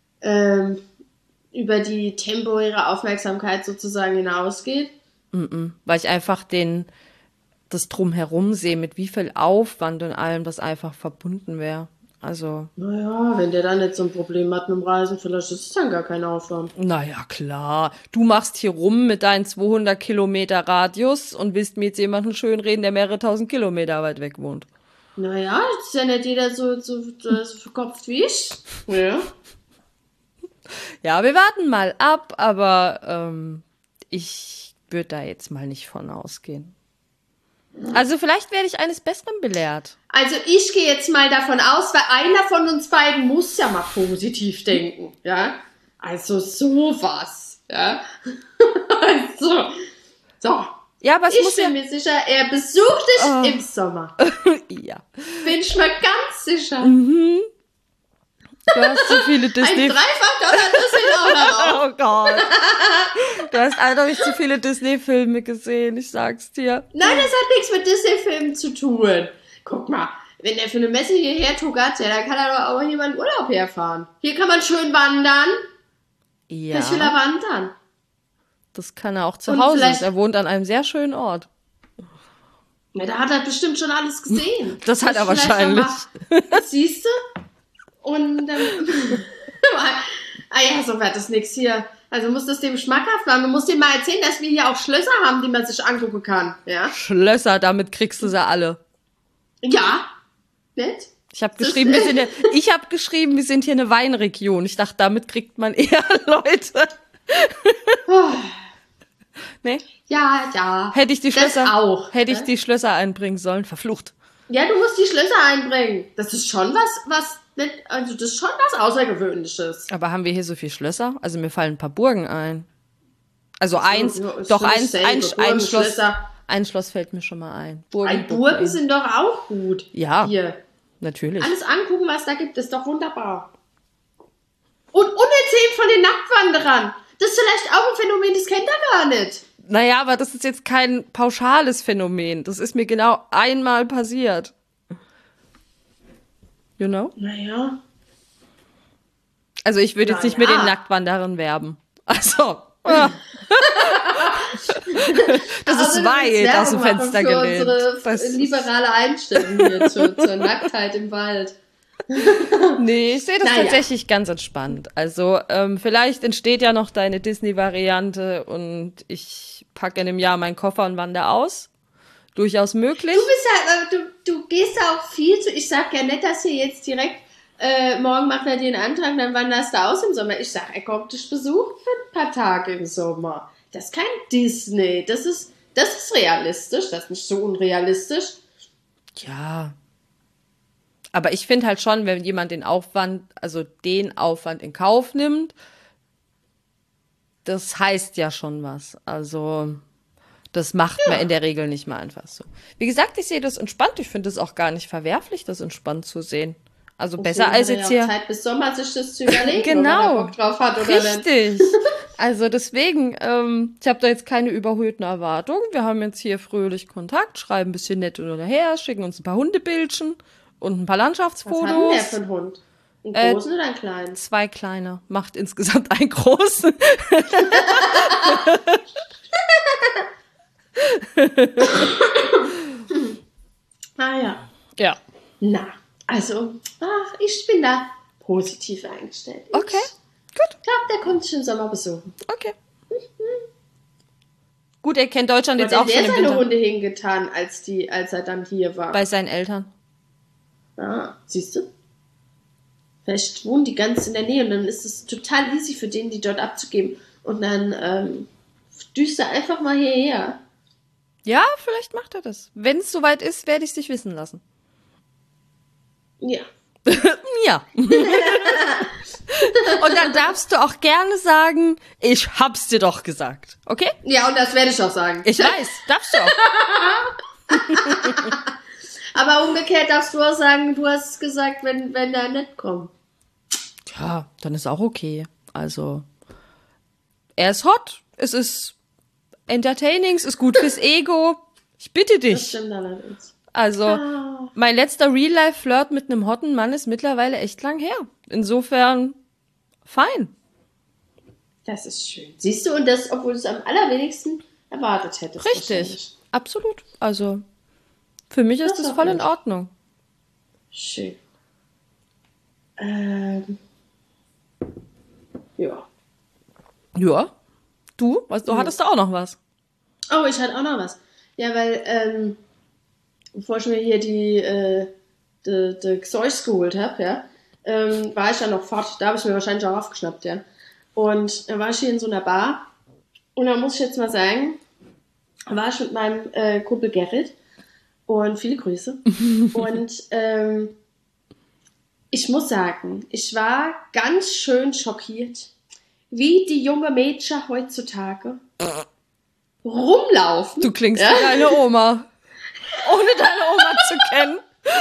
über die temporäre Aufmerksamkeit sozusagen hinausgeht? weil ich einfach das Drumherum sehe, mit wie viel Aufwand und allem das einfach verbunden wäre. Also, Naja, wenn der dann nicht so ein Problem hat mit dem Reisen, vielleicht ist es dann gar kein Aufwand. naja, klar. Du machst hier rum mit deinen 200 Kilometer Radius und willst mir jetzt jemanden schönreden, der mehrere tausend Kilometer weit weg wohnt. Naja, ist ja nicht jeder so verkopft wie ich. Ja. Ja, wir warten mal ab, aber ich würde da jetzt mal nicht von ausgehen. Also vielleicht werde ich eines Besseren belehrt. Also ich gehe jetzt mal davon aus, weil einer von uns beiden muss ja mal positiv denken, ja. Also sowas, ja. Also, so. Ja, aber es Ich muss bin mir sicher, er besucht dich im Sommer. ja. Bin ich mir ganz sicher. Du hast zu viele Ein Disney. Dreifach-Dollar, das sind auch noch. Oh Gott. Du hast eindeutig zu viele Disney-Filme gesehen, ich sag's dir. Nein, das hat nichts mit Disney-Filmen zu tun. Guck mal, wenn er für eine Messe hierher tuckert, ja, dann kann er doch auch hier mal in Urlaub herfahren. Hier kann man schön wandern. Ja, Vielleicht will er wandern. das kann er auch zu Und Hause. vielleicht- Er wohnt an einem sehr schönen Ort. Ja, da hat er bestimmt schon alles gesehen. Das hat er Vielleicht wahrscheinlich. Siehst du? Und dann... ja, so wird das nix hier. Also musst du es dem schmackhaft machen. Du musst ihm mal erzählen, dass wir hier auch Schlösser haben, die man sich angucken kann. Ja? Schlösser, damit kriegst du sie alle. Ja. Nett? Ich habe geschrieben, wir sind hier eine Weinregion. Ich dachte, damit kriegt man eher Leute. Nee, Ja. hätte ich die Das Schlösser, auch, hätte ich ne? die Schlösser einbringen sollen. Verflucht. Ja, du musst die Schlösser einbringen. Das ist schon was nicht, also das ist schon was Außergewöhnliches. Aber haben wir hier so viele Schlösser? Also mir fallen ein paar Burgen ein. Also eins, ja, ist doch schon dasselbe. ein Schloss. Schlösser. Ein Schloss fällt mir schon mal ein. Burgen sind doch auch gut. Ja. Hier. Natürlich. Alles angucken, was da gibt, ist doch wunderbar. Und unerzählt von den Nacktwanderern. Das ist vielleicht auch ein Phänomen, das kennt er gar nicht. Naja, aber das ist jetzt kein pauschales Phänomen. Das ist mir genau einmal passiert. You know? Naja. Also ich würde jetzt nicht mit Naja. den Nacktwanderern werben. Also. Das ist weit aus dem Fenster gelehnt. Unsere liberale Einstellung hier zur Nacktheit im Wald. Nee, ich sehe das Naja. tatsächlich ganz entspannt. Also vielleicht entsteht ja noch deine Disney-Variante und ich packe in einem Jahr meinen Koffer und wandere aus. Durchaus möglich. Du bist ja, du gehst ja auch viel zu. Ich sag ja nicht, dass hier jetzt direkt morgen macht er den Antrag, dann wanderst du aus im Sommer. Ich sag, er kommt dich besuchen für ein paar Tage im Sommer. Das ist kein Disney. Das ist realistisch. Das ist nicht so unrealistisch. Ja. Aber ich finde halt schon, wenn jemand den Aufwand in Kauf nimmt, das heißt ja schon was. Also, das macht man in der Regel nicht mal einfach so. Wie gesagt, ich sehe das entspannt. Ich finde es auch gar nicht verwerflich, das entspannt zu sehen. Also besser als jetzt hier. Zeit bis Sommer sich das zu überlegen, Genau. ob er Bock drauf hat oder nicht. Richtig. Also deswegen, ich habe da jetzt keine überhöhten Erwartungen. Wir haben jetzt hier fröhlich Kontakt, schreiben ein bisschen nett oder her, schicken uns ein paar Hundebildchen und ein paar Was hat denn der Landschaftsfotos. für ein Hund? Einen großen oder einen kleinen? 2 kleine. Macht insgesamt einen großen. Ah ja. Ja. Na, also, ich bin da positiv eingestellt. Okay, Ich glaube, der kommt sich im Sommer besuchen. okay. Gut, er kennt Deutschland jetzt Wo auch hat schon der im seine Winter. Hunde hingetan, als er dann hier war? Bei seinen Eltern. Siehst du? Vielleicht wohnen die ganz in der Nähe und dann ist es total easy für den, die dort abzugeben. Und dann düst er einfach mal hierher. Ja, vielleicht macht er das. Wenn es soweit ist, werde ich es dich wissen lassen. Ja. Ja. Und dann darfst du auch gerne sagen, ich hab's dir doch gesagt. Okay? Ja, und das werde ich auch sagen. Ich weiß, darfst du auch. Aber umgekehrt darfst du auch sagen, du hast es gesagt, wenn er nicht kommt. Ja, dann ist auch okay. Also, er ist hot, es ist entertaining, es ist gut fürs Ego. Ich bitte Das dich. stimmt allerdings. Also, mein letzter Real-Life-Flirt mit einem hotten Mann ist mittlerweile echt lang her. Insofern, fein. Das ist schön. Siehst du, und das, obwohl du es am allerwenigsten erwartet hättest. Richtig. Absolut. Also, für mich ist Das das auch voll in gut. Ordnung. Schön. Ja. Ja. Du hattest da auch noch was. Oh, ich hatte auch noch was. Ja, weil, bevor ich mir hier die Zeugs geholt habe, ja, war ich ja noch fort. Da habe ich mir wahrscheinlich auch aufgeschnappt, ja. Und dann war ich hier in so einer Bar. Und da muss ich jetzt mal sagen, war ich mit meinem Kumpel Gerrit. Und viele Grüße. Und ich muss sagen, ich war ganz schön schockiert, wie die junge Mädchen heutzutage rumlaufen. Du klingst wie deine Oma. Ohne deine Oma zu kennen.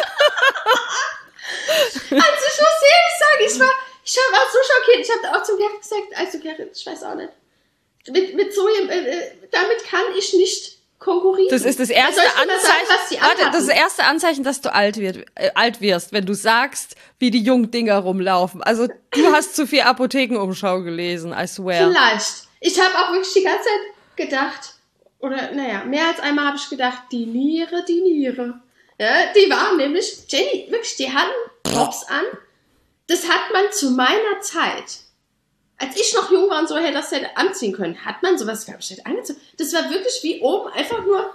Also ich muss ehrlich sagen, ich war so schockiert. Ich habe auch zum Gerrit gesagt, also Gerrit, ich weiß auch nicht. Mit so damit kann ich nicht konkurrieren. Das ist das erste Soll ich dir mal Anzeichen. sagen, was die Warte, anhatten? das ist das erste Anzeichen, dass du alt wirst, wenn du sagst, wie die jungen Dinger rumlaufen. Also du hast zu viel Apothekenumschau gelesen, I swear. Vielleicht. Ich habe auch wirklich die ganze Zeit gedacht, oder naja, mehr als einmal habe ich gedacht, die Niere. Ja, die waren nämlich, Jenny, wirklich, die hatten Tops an. Das hat man zu meiner Zeit, als ich noch jung war und so hätte das hätte anziehen können, hat man sowas, glaube ich, nicht angezogen. Das war wirklich wie oben einfach nur,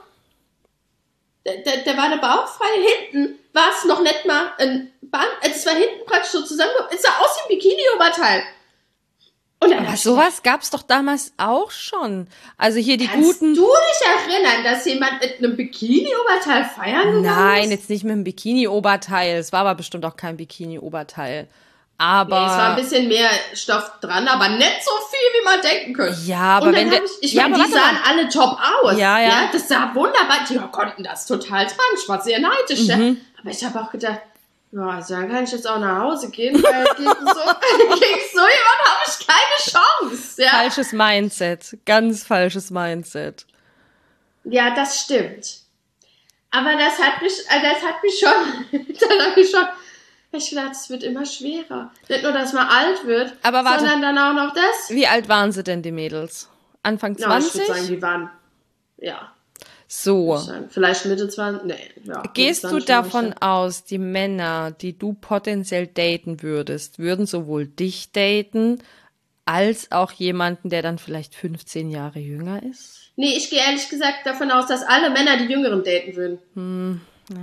da war der Bauch frei, hinten war es noch nicht mal ein Band, es war hinten praktisch so zusammengekommen, es sah aus wie ein Bikini-Oberteil. Und dann Aber sowas gab's doch damals auch schon. Also hier die guten... Kannst du dich erinnern, dass jemand mit einem Bikini-Oberteil feiern gegangen Nein, ist? jetzt nicht mit einem Bikini-Oberteil. Es war aber bestimmt auch kein Bikini-Oberteil. Aber... Nee, es war ein bisschen mehr Stoff dran, aber nicht so viel, wie man denken könnte. Ja, aber und dann wenn der... ich meine, die sahen alle top aus. Ja, ja. Das sah wunderbar. Die konnten das total tragen. Ich war sehr neidisch. Ja. Aber ich habe auch gedacht, ja, also dann kann ich jetzt auch nach Hause gegen so jemand habe ich keine Chance. Ja. Falsches Mindset. Ganz falsches Mindset. Ja, das stimmt. Aber das hat mich schon, ich gedacht, es wird immer schwerer. Nicht nur, dass man alt wird, Aber warte. sondern dann auch noch das. Wie alt waren sie denn, die Mädels? Anfang Ja, ich 20? würde sagen, die waren, ja, So. vielleicht Mitte 20, nee, ja. Gehst Mitte du 20 davon aus, die Männer, die du potenziell daten würdest, würden sowohl dich daten, als auch jemanden, der dann vielleicht 15 Jahre jünger ist? Nee, ich gehe ehrlich gesagt davon aus, dass alle Männer die Jüngeren daten würden.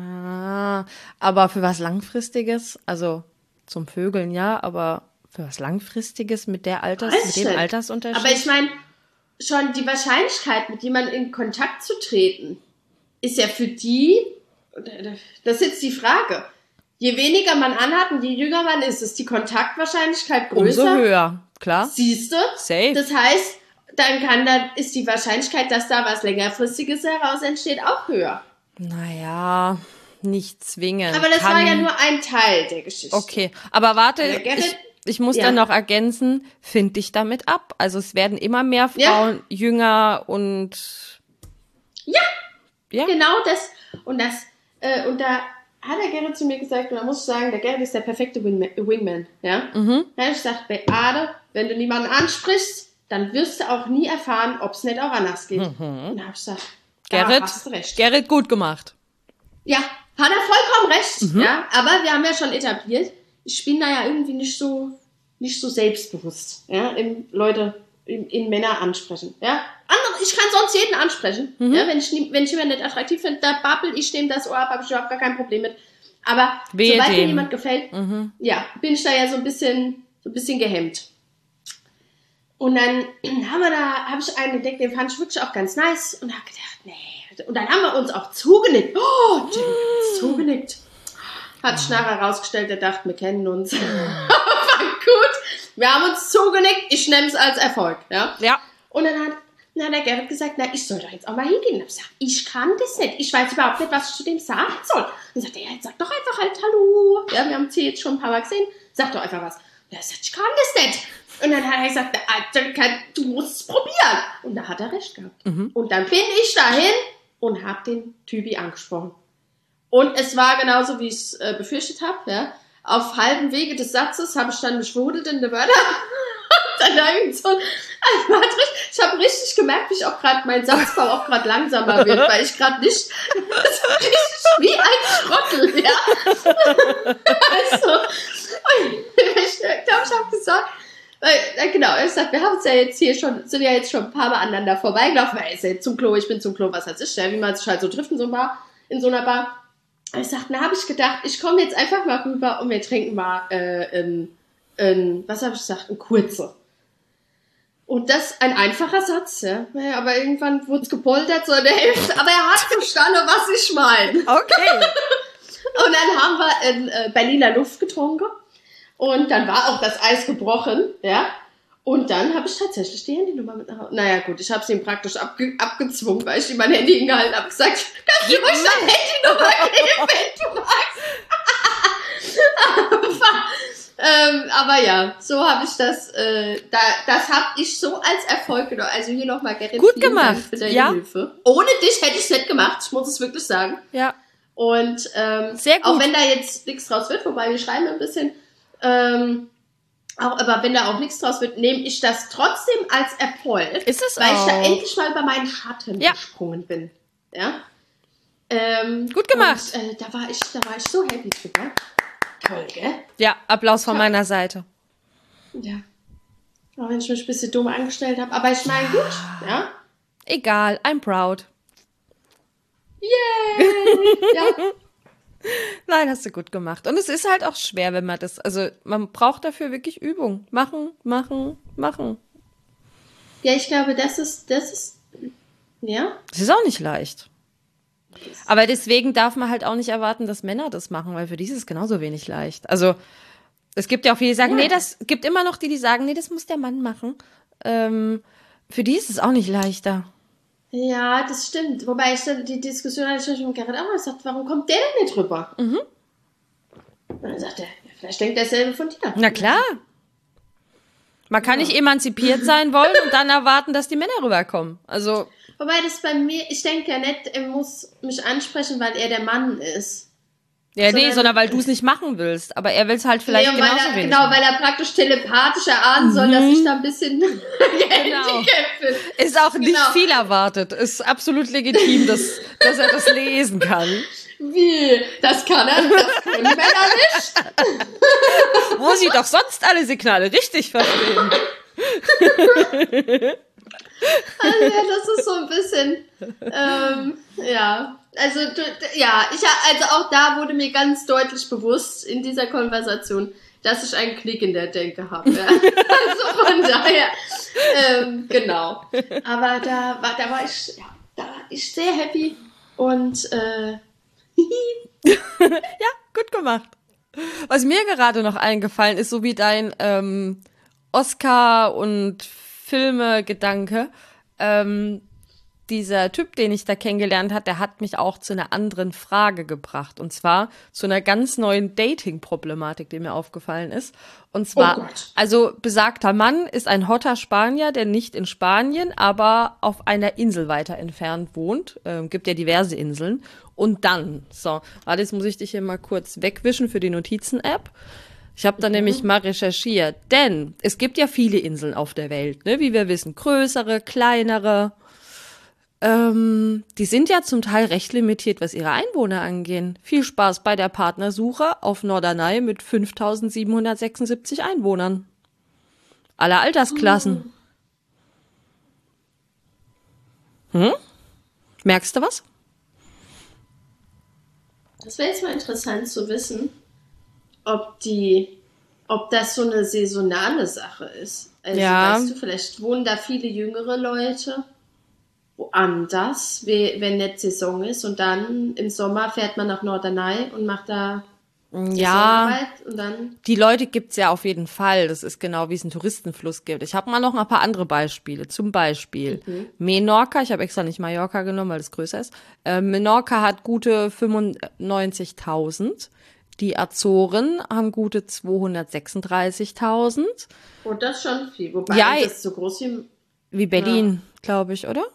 Aber für was Langfristiges, also zum Vögeln ja, aber für was Langfristiges mit dem Altersunterschied? Aber ich meine, schon die Wahrscheinlichkeit, mit jemandem in Kontakt zu treten, ist ja für die, das ist jetzt die Frage. Je weniger man anhat und je jünger man ist die Kontaktwahrscheinlichkeit größer. Umso höher, klar. Siehst du? Safe. Das heißt, dann ist die Wahrscheinlichkeit, dass da was längerfristiges heraus entsteht, auch höher. Naja, nicht zwingend. Aber das war ja nur ein Teil der Geschichte. Okay, aber warte, Also Gerrit, ich muss ja. dann noch ergänzen, find dich damit ab. Also es werden immer mehr Frauen jünger und... Ja, Ja. genau das. Und da hat der Gerrit zu mir gesagt, und da muss ich sagen, der Gerrit ist der perfekte Wingman, ja. Mhm. Da habe ich gesagt, Beate, wenn du niemanden ansprichst, dann wirst du auch nie erfahren, ob es nicht auch anders geht. Und da habe ich gesagt, Gerrit, hast du recht. Gerrit, gut gemacht. Ja, hat er vollkommen recht, ja. Aber wir haben ja schon etabliert, ich bin da ja irgendwie nicht so selbstbewusst, ja, Leute in Männer ansprechen, ja. Ich kann sonst jeden ansprechen, ja, wenn ich jemanden nicht attraktiv finde, da babbel ich dem das Ohr ab, habe ich überhaupt gar kein Problem mit. Aber sobald mir jemand gefällt, ja, bin ich da ja so ein bisschen gehemmt. Und dann habe ich einen entdeckt, den fand ich wirklich auch ganz nice und habe gedacht, nee. Und dann haben wir uns auch zugenickt. Oh, zugenickt. Hat sich nachher herausgestellt, der dachte, wir kennen uns. War gut. Wir haben uns zugenickt, ich nehme es als Erfolg. Ja. Und dann hat der Gerrit gesagt, na, ich soll doch jetzt auch mal hingehen. Und ich gesagt, ich kann das nicht. Ich weiß überhaupt nicht, was ich zu dem sagen soll. Und dann sagt er, ja, sag doch einfach halt Hallo. Ja, wir haben sie jetzt schon ein paar Mal gesehen. Sag doch einfach was. Und er sagt, ich kann das nicht. Und dann hat er gesagt, du musst es probieren. Und da hat er recht gehabt. Und dann bin ich dahin und habe den Typi angesprochen. Und es war genauso, wie ich es befürchtet habe. Ja. Auf halbem Wege des Satzes habe ich dann geschwudelt in der Wörter. Und dann irgend so, ich habe richtig gemerkt, wie ich auch gerade, mein Satzbau auch gerade langsamer wird, weil ich gerade nicht, so richtig wie ein Schrottel, ja. Also, ich glaube, ich habe gesagt, genau, er hat gesagt, wir haben es ja jetzt hier schon, sind ja jetzt schon ein paar Mal aneinander vorbeigelaufen, weil er ist ja jetzt zum Klo, ich bin zum Klo, was heißt ich, ja, wie man sich halt so trifft in so einer Bar. Und ich sagte, habe ich gedacht, ich komme jetzt einfach mal rüber und wir trinken mal was habe ich gesagt, ein kurzer. Und das ist ein einfacher Satz, ja. Aber irgendwann wurde es gepoltert, so in der Hälfte. Aber er hat verstanden, was ich meine. Okay. Und dann haben wir in Berliner Luft getrunken. Und dann war auch das Eis gebrochen, ja. Und dann habe ich tatsächlich die Handynummer mit nach Hause. Naja, gut, ich habe sie ihm praktisch abgezwungen, weil ich ihm mein Handy hingehalten habe. Gesagt, kannst du ruhig deine Handynummer geben, wenn du magst. Aber ja, so habe ich das, das habe ich so als Erfolg genommen. Also hier nochmal, Gerrit, gut gemacht, für deine Hilfe. Ohne dich hätte ich es nicht gemacht, ich muss es wirklich sagen. Ja. Und sehr gut. Auch wenn da jetzt nichts draus wird, wobei wir schreiben ein bisschen, aber wenn da auch nichts draus wird, nehme ich das trotzdem als Erfolg. Ist es weil auch. Ich da endlich mal über meinen Schatten gesprungen bin. Ja. Gut gemacht. Und, da war ich so happy drüber. Toll, gell? Ja, Applaus von meiner Seite. Ja. Auch wenn ich mich ein bisschen dumm angestellt habe. Aber ich meine, gut, ja. Egal, I'm proud. Yay! Ja. Nein, hast du gut gemacht. Und es ist halt auch schwer, wenn man das, also man braucht dafür wirklich Übung. Machen. Ja, ich glaube, das ist, ja. Das ist auch nicht leicht. Aber deswegen darf man halt auch nicht erwarten, dass Männer das machen, weil für die ist es genauso wenig leicht. Also es gibt ja auch viele, die sagen, nee, das gibt immer noch die sagen, nee, das muss der Mann machen. Für die ist es auch nicht leichter. Ja, das stimmt. Wobei ich die Diskussion hatte ich mit Gerrit auch mal gesagt, warum kommt der denn nicht rüber? Und dann sagt er, ja, vielleicht denkt er selber von dir. Na klar. Man kann nicht emanzipiert sein wollen und dann erwarten, dass die Männer rüberkommen. Also. Wobei das bei mir, ich denke ja nicht, er muss mich ansprechen, weil er der Mann ist. Ja, sondern weil du es nicht machen willst. Aber er will es halt vielleicht genauso wenig. Genau, weil er praktisch telepathisch erahnen soll, dass ich da ein bisschen Handicap bin. Ist auch nicht viel erwartet. Ist absolut legitim, dass er das lesen kann. Wie? Das kann er, das können Männer nicht. Wo sie doch sonst alle Signale richtig verstehen. Also ja, das ist so ein bisschen, ja. Also, also auch da wurde mir ganz deutlich bewusst in dieser Konversation, dass ich einen Knick in der Denke habe. Ja. Also von daher, genau. Aber da war ich sehr happy und ja, gut gemacht. Was mir gerade noch eingefallen ist, so wie dein Oscar- und Filme-Gedanke, dieser Typ, den ich da kennengelernt habe, der hat mich auch zu einer anderen Frage gebracht. Und zwar zu einer ganz neuen Dating-Problematik, die mir aufgefallen ist. Und Oh zwar, Gott. also besagter Mann ist ein hotter Spanier, der nicht in Spanien, aber auf einer Insel weiter entfernt wohnt. Gibt ja diverse Inseln. Und dann, so, warte, jetzt muss ich dich hier mal kurz wegwischen für die Notizen-App. Ich habe da nämlich mal recherchiert, denn es gibt ja viele Inseln auf der Welt, ne? Wie wir wissen, größere, kleinere. Die sind ja zum Teil recht limitiert, was ihre Einwohner angehen. Viel Spaß bei der Partnersuche auf Norderney mit 5.776 Einwohnern. Aller Altersklassen. Merkst du was? Das wäre jetzt mal interessant zu wissen, ob das so eine saisonale Sache ist. Also, Ja. weißt du, vielleicht wohnen da viele jüngere Leute woanders, wenn nicht Saison ist, und dann im Sommer fährt man nach Norderney und macht da Ja, Saisonarbeit und dann. die Leute gibt's ja auf jeden Fall. Das ist genau, wie es einen Touristenfluss gibt. Ich habe mal noch ein paar andere Beispiele. Zum Beispiel Menorca. Ich habe extra nicht Mallorca genommen, weil es größer ist. Menorca hat gute 95.000. Die Azoren haben gute 236.000. Und das ist schon viel. Wobei Ja, das so groß wie Berlin, glaube ich, oder?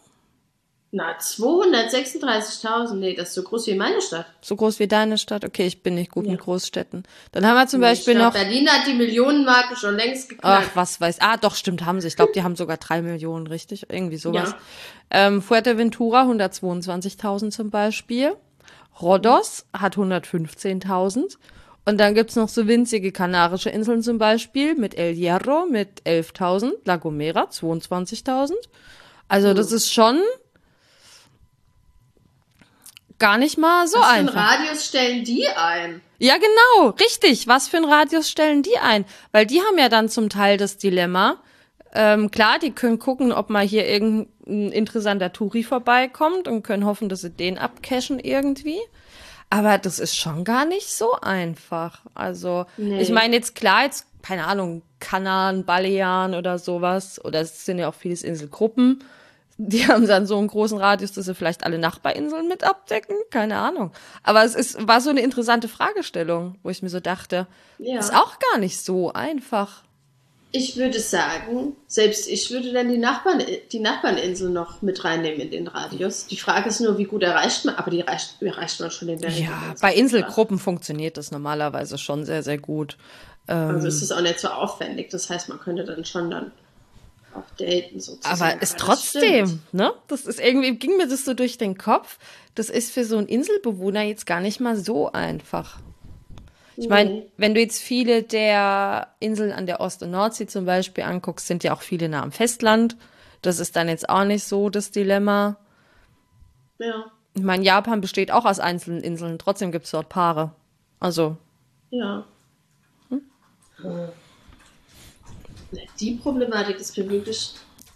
236.000, nee, das ist so groß wie meine Stadt. So groß wie deine Stadt? Okay, ich bin nicht gut mit Großstädten. Dann haben wir zum Beispiel Ich glaub, noch... Berlin hat die Millionenmarke schon längst geknackt. Ach, was weiß. Ah, doch, stimmt, haben sie. Ich glaube, die haben sogar 3 Millionen, richtig? Irgendwie sowas. Ja. Fuerteventura 122.000 zum Beispiel. Rhodos hat 115.000. Und dann gibt's noch so winzige kanarische Inseln zum Beispiel mit El Hierro mit 11.000. La Gomera 22.000. Also das ist schon gar nicht mal so Was für einen einfach. Radius stellen die ein? Ja, genau, richtig. Was für einen Radius stellen die ein? Weil die haben ja dann zum Teil das Dilemma. Klar, die können gucken, ob mal hier irgendein interessanter Touri vorbeikommt und können hoffen, dass sie den abcashen irgendwie. Aber das ist schon gar nicht so einfach. Also, Nee. ich meine jetzt klar, jetzt, keine Ahnung, Kanaren, Balearen oder sowas. Oder es sind ja auch vieles Inselgruppen. Die haben dann so einen großen Radius, dass sie vielleicht alle Nachbarinseln mit abdecken. Keine Ahnung. Aber war so eine interessante Fragestellung, wo ich mir so dachte, Ja. ist auch gar nicht so einfach. Ich würde sagen, selbst ich würde dann die Nachbarninsel noch mit reinnehmen in den Radius. Die Frage ist nur, wie gut erreicht man, aber erreicht man schon in der Regel. Ja, bei Inselgruppen funktioniert das normalerweise schon sehr, sehr gut. Also ist es auch nicht so aufwendig. Das heißt, man könnte dann schon auch daten sozusagen. Aber ist das trotzdem, stimmt. ne? Das ist irgendwie, ging mir das so durch den Kopf. Das ist für so einen Inselbewohner jetzt gar nicht mal so einfach. Ich meine, wenn du jetzt viele der Inseln an der Ost- und Nordsee zum Beispiel anguckst, sind ja auch viele nah am Festland. Das ist dann jetzt auch nicht so das Dilemma. Ja, Ich meine, Japan besteht auch aus einzelnen Inseln. Trotzdem gibt es dort Paare. Also, ja. Die Problematik ist mir wirklich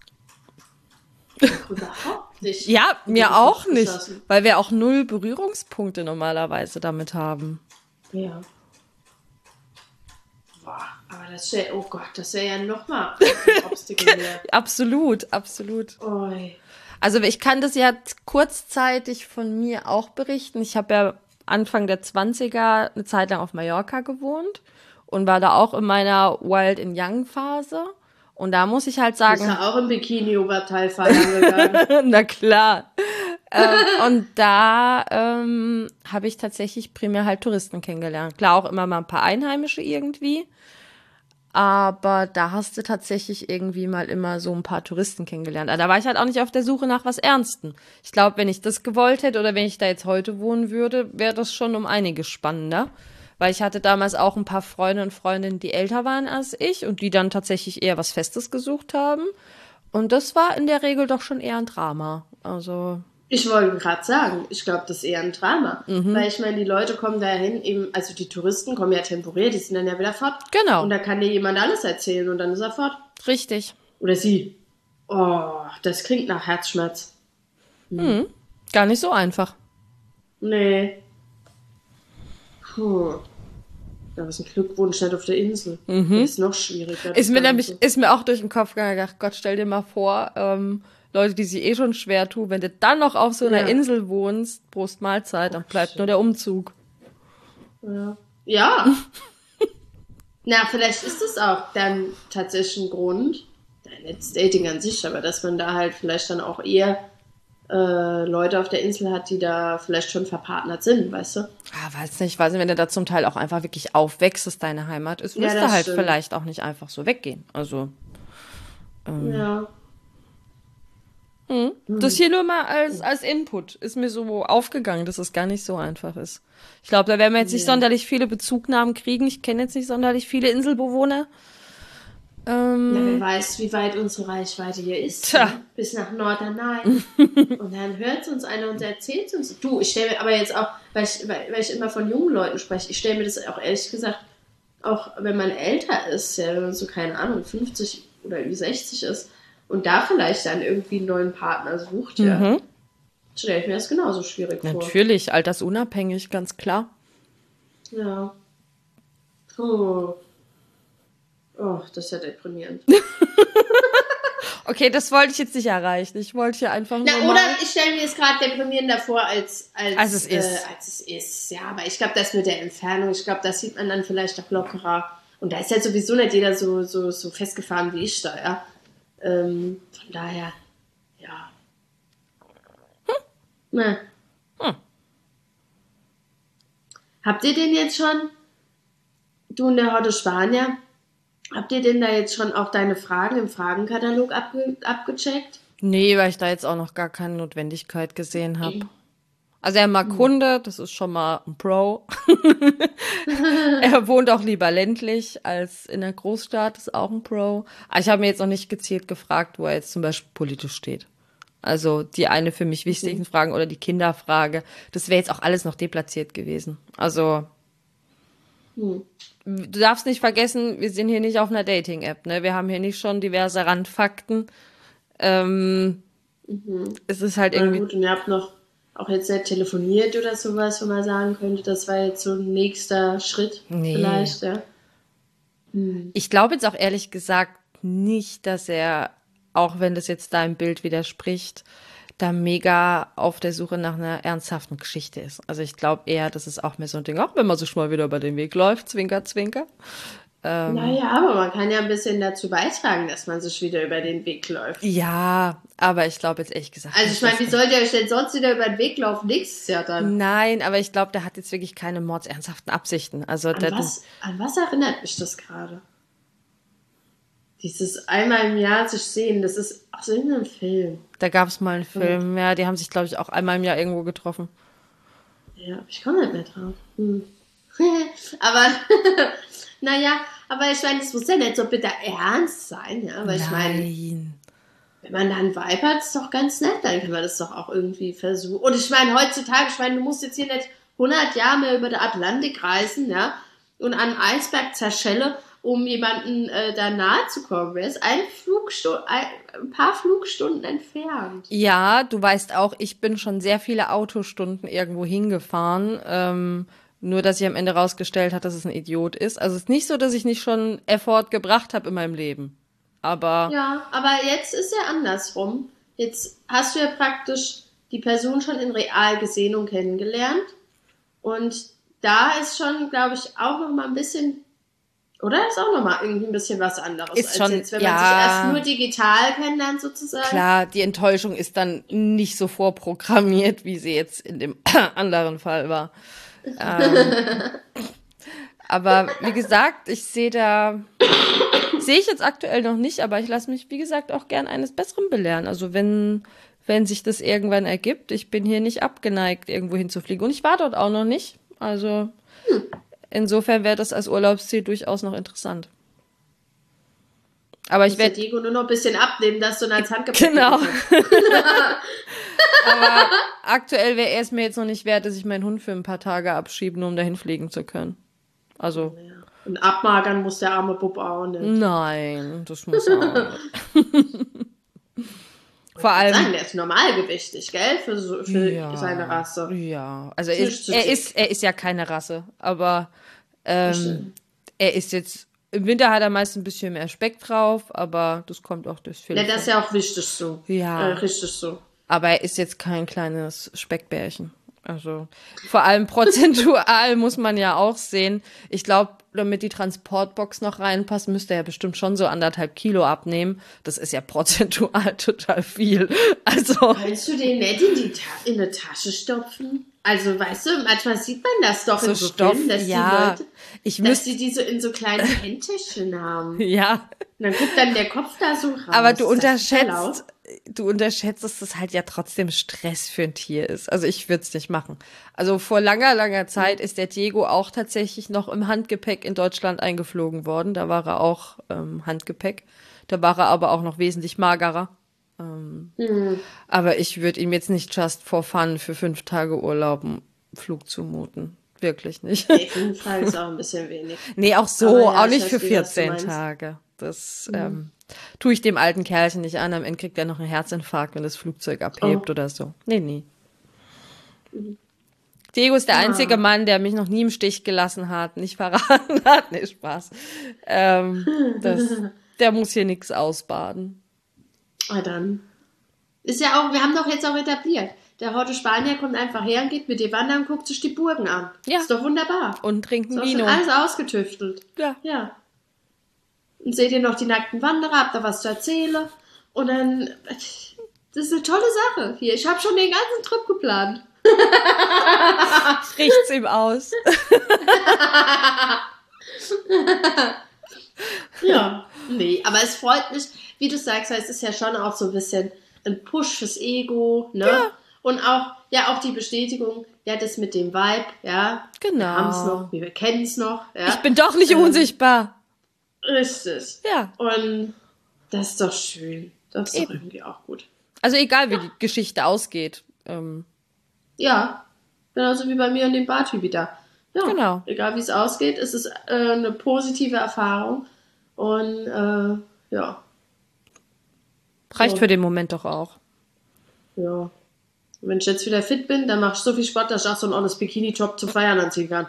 überhaupt nicht. ja, mir auch nicht. geschossen. Weil wir auch 0 Berührungspunkte normalerweise damit haben. Ja. Boah, aber das wäre, oh Gott, das wäre ja nochmal ein Obstacle mehr. Absolut, absolut. Oi. Also ich kann das ja kurzzeitig von mir auch berichten. Ich habe ja Anfang der 20er eine Zeit lang auf Mallorca gewohnt und war da auch in meiner Wild and Young Phase. Und da muss ich halt Ist sagen, ja auch im Bikini-Oberteil feiern gegangen. na klar. Und da habe ich tatsächlich primär halt Touristen kennengelernt. Klar, auch immer mal ein paar Einheimische irgendwie. Aber da hast du tatsächlich irgendwie mal immer so ein paar Touristen kennengelernt. Aber da war ich halt auch nicht auf der Suche nach was Ernstem. Ich glaube, wenn ich das gewollt hätte oder wenn ich da jetzt heute wohnen würde, wäre das schon um einiges spannender. Weil ich hatte damals auch ein paar Freunde und Freundinnen, die älter waren als ich und die dann tatsächlich eher was Festes gesucht haben. Und das war in der Regel doch schon eher ein Drama. Also, Ich wollte gerade sagen, ich glaube, das ist eher ein Drama. Weil ich meine, die Leute kommen dahin, eben, also die Touristen kommen ja temporär, die sind dann ja wieder fort. genau, Und da kann dir jemand alles erzählen und dann ist er fort. richtig. Oder sie. Oh, das klingt nach Herzschmerz. Gar nicht so einfach. Nee. Puh. Da ist ein Glückwunsch nicht auf der Insel. Das ist noch schwieriger. Ist mir das nämlich, Ganze. ist mir auch durch den Kopf gegangen, gedacht, Gott, stell dir mal vor, Leute, die sich eh schon schwer tun, wenn du dann noch auf so einer Ja. Insel wohnst, Prost Mahlzeit, dann bleibt nur der Umzug. Ja. Ja. Na, vielleicht ist das auch dann tatsächlich ein Grund, jetzt Dating an sich, aber dass man da halt vielleicht dann auch eher Leute auf der Insel hat, die da vielleicht schon verpartnert sind, weißt du? Ah, weiß nicht, wenn du da zum Teil auch einfach wirklich aufwächst, dass deine Heimat ist, Ja, wirst du das halt stimmt. vielleicht auch nicht einfach so weggehen. Also, Ja. das hier nur mal als Input ist mir so aufgegangen, dass es gar nicht so einfach ist. Ich glaube, da werden wir jetzt nicht Ja. sonderlich viele Bezugnahmen kriegen. Ich kenne jetzt nicht sonderlich viele Inselbewohner. Na, wer weiß, wie weit unsere Reichweite hier ist. Tja. Ne? Bis nach Norderney. Und dann hört uns einer und erzählt uns. Du, ich stelle mir aber jetzt auch, weil ich immer von jungen Leuten spreche, ich stelle mir das auch ehrlich gesagt, auch wenn man älter ist, ja, wenn man so, keine Ahnung, 50 oder über 60 ist und da vielleicht dann irgendwie einen neuen Partner sucht, ja, stelle ich mir das genauso schwierig vor. Natürlich, altersunabhängig, ganz klar. Ja. Oh, das ist ja deprimierend. Okay, das wollte ich jetzt nicht erreichen. Ich wollte hier einfach nur Na, mal... oder ich stelle mir es gerade deprimierender vor, als es ist. als es ist. Ja, aber ich glaube, das mit der Entfernung, ich glaube, das sieht man dann vielleicht auch lockerer. Und da ist ja sowieso nicht jeder so festgefahren wie ich da, ja. Von daher, ja. Na. Habt ihr den jetzt schon, du und der Horte Spanier, habt ihr denn da jetzt schon auch deine Fragen im Fragenkatalog abgecheckt? Nee, weil ich da jetzt auch noch gar keine Notwendigkeit gesehen habe. Also er mag Hunde, das ist schon mal ein Pro. Er wohnt auch lieber ländlich als in der Großstadt, ist auch ein Pro. Aber ich habe mir jetzt noch nicht gezielt gefragt, wo er jetzt zum Beispiel politisch steht. Also die eine für mich wichtigen Fragen oder die Kinderfrage, das wäre jetzt auch alles noch deplatziert gewesen. Also du darfst nicht vergessen, wir sind hier nicht auf einer Dating-App, ne? Wir haben hier nicht schon diverse Randfakten. Es ist halt Na irgendwie... gut, und ihr habt noch auch jetzt nicht telefoniert oder sowas, wo man sagen könnte, das war jetzt so ein nächster Schritt vielleicht, ja. Ich glaube jetzt auch ehrlich gesagt nicht, dass er, auch wenn das jetzt deinem Bild widerspricht, da mega auf der Suche nach einer ernsthaften Geschichte ist. Also ich glaube eher, das ist auch mehr so ein Ding, auch wenn man sich mal wieder über den Weg läuft, Zwinker, Zwinker. Naja, aber man kann ja ein bisschen dazu beitragen, dass man sich wieder über den Weg läuft. Ja, aber ich glaube jetzt ehrlich gesagt. Also ich meine, wie sollt ihr euch denn sonst wieder über den Weg laufen? Nächstes Jahr dann. Nein, aber ich glaube, der hat jetzt wirklich keine mordsernsthaften Absichten. Also An was erinnert mich das gerade? Dieses einmal im Jahr sich sehen, das ist aus irgendeinem Film. Da gab es mal einen Film, ja, die haben sich, glaube ich, auch einmal im Jahr irgendwo getroffen. Ja, ich komme nicht mehr drauf. Aber, naja, aber ich meine, das muss ja nicht so bitter ernst sein, ja, weil ich meine, wenn man da einen Vibe hat, ist doch ganz nett, dann kann man das doch auch irgendwie versuchen. Und ich meine, heutzutage, ich meine, du musst jetzt hier nicht 100 Jahre mehr über den Atlantik reisen, ja, und an einem Eisberg zerschelle, um jemanden da nahe zu kommen. Er ist ein paar Flugstunden entfernt. Ja, du weißt auch, ich bin schon sehr viele Autostunden irgendwo hingefahren, nur dass ich am Ende rausgestellt hat, dass es ein Idiot ist. Also es ist nicht so, dass ich nicht schon Effort gebracht habe in meinem Leben. Aber Ja, aber jetzt ist ja andersrum. Jetzt hast du ja praktisch die Person schon in real gesehen und kennengelernt. Und da ist schon, glaube ich, auch noch mal ein bisschen, oder ist auch noch mal irgendwie ein bisschen was anderes, Ist als schon, jetzt, wenn ja, man sich erst nur digital kennenlernt sozusagen. klar, die Enttäuschung ist dann nicht so vorprogrammiert, wie sie jetzt in dem anderen Fall war. Aber wie gesagt, sehe ich jetzt aktuell noch nicht, aber ich lasse mich, wie gesagt, auch gern eines Besseren belehren. Also wenn sich das irgendwann ergibt, ich bin hier nicht abgeneigt, irgendwo hinzufliegen. Und ich war dort auch noch nicht. Also insofern wäre das als Urlaubsziel durchaus noch interessant. Aber ich werde Diego nur noch ein bisschen abnehmen, dass du ihn als Handgepäck Genau. bekommst. Aber aktuell wäre es mir jetzt noch nicht wert, dass ich meinen Hund für ein paar Tage abschiebe, nur um dahin fliegen zu können. Also, Ja. Und abmagern muss der arme Bub auch nicht. nein, das muss auch nicht. Vor allem. Sagen, der ist normalgewichtig, gell? Für seine Rasse. Ja, also Nicht zu er dick. ist ja keine Rasse, aber er ist jetzt Im Winter hat er meist ein bisschen mehr Speck drauf, aber das kommt auch durch viel. Ja, das ist ja auch wichtig so. Ja. Richtig so. Aber er ist jetzt kein kleines Speckbärchen. Also vor allem prozentual muss man ja auch sehen. Ich glaube, damit die Transportbox noch reinpasst, müsste er bestimmt schon so 1,5 Kilo abnehmen. Das ist ja prozentual total viel. Also Kannst du den nicht in eine Tasche stopfen? Also, weißt du, manchmal sieht man das doch so in so Stoff, Filmen, dass ja. die Leute, dass die so in so kleinen Handtäschchen haben. Ja. Und dann guckt dann der Kopf da so raus. Aber du Das ist total laut. unterschätzt, dass das halt ja trotzdem Stress für ein Tier ist. Also ich würde es nicht machen. Also vor langer, langer Zeit ist der Diego auch tatsächlich noch im Handgepäck in Deutschland eingeflogen worden. Da war er auch Handgepäck. Da war er aber auch noch wesentlich magerer. Aber ich würde ihm jetzt nicht just for fun für 5 Tage Urlaub einen Flug zumuten. Wirklich nicht. Nee, 5 Tage ist auch ein bisschen wenig. Nee, auch so, Aber ja, auch ich nicht weiß, für wie das du 14 meinst. Tage. Das tue ich dem alten Kerlchen nicht an. Am Ende kriegt er noch einen Herzinfarkt, wenn das Flugzeug abhebt oder so. Nee. Diego ist der einzige Mann, der mich noch nie im Stich gelassen hat, nicht verraten hat. Nee, Spaß. Der muss hier nichts ausbaden. Ah, dann. Ist ja auch, wir haben doch jetzt auch etabliert. Der Horte Spanier kommt einfach her und geht mit dir wandern und guckt sich die Burgen an. Ja. Ist doch wunderbar. Und trinken So ist Vino. alles ausgetüftelt. Ja. Ja. Und seht ihr noch die nackten Wanderer, habt da was zu erzählen. Und dann, das ist eine tolle Sache hier. Ich habe schon den ganzen Trip geplant. Riecht's ihm aus. Ja, nee, aber es freut mich, wie du sagst, weil es ist ja schon auch so ein bisschen ein Push fürs Ego, ne? Ja. Und auch die Bestätigung, ja, das mit dem Vibe, ja. Genau. Wir haben es noch, wir kennen es noch, ja. Ich bin doch nicht unsichtbar. Richtig. Ja. Und das ist doch schön. Das ist doch irgendwie auch gut. Also egal, wie die Geschichte ausgeht. Ja, genauso wie bei mir und dem Bartyp da. Ja, Genau. egal wie es ausgeht, es ist eine positive Erfahrung. Und ja. Reicht So. für den Moment doch auch. Ja. Und wenn ich jetzt wieder fit bin, dann mache ich so viel Sport, dass ich auch so einen honest Bikini-Top zum Feiern anziehen kann.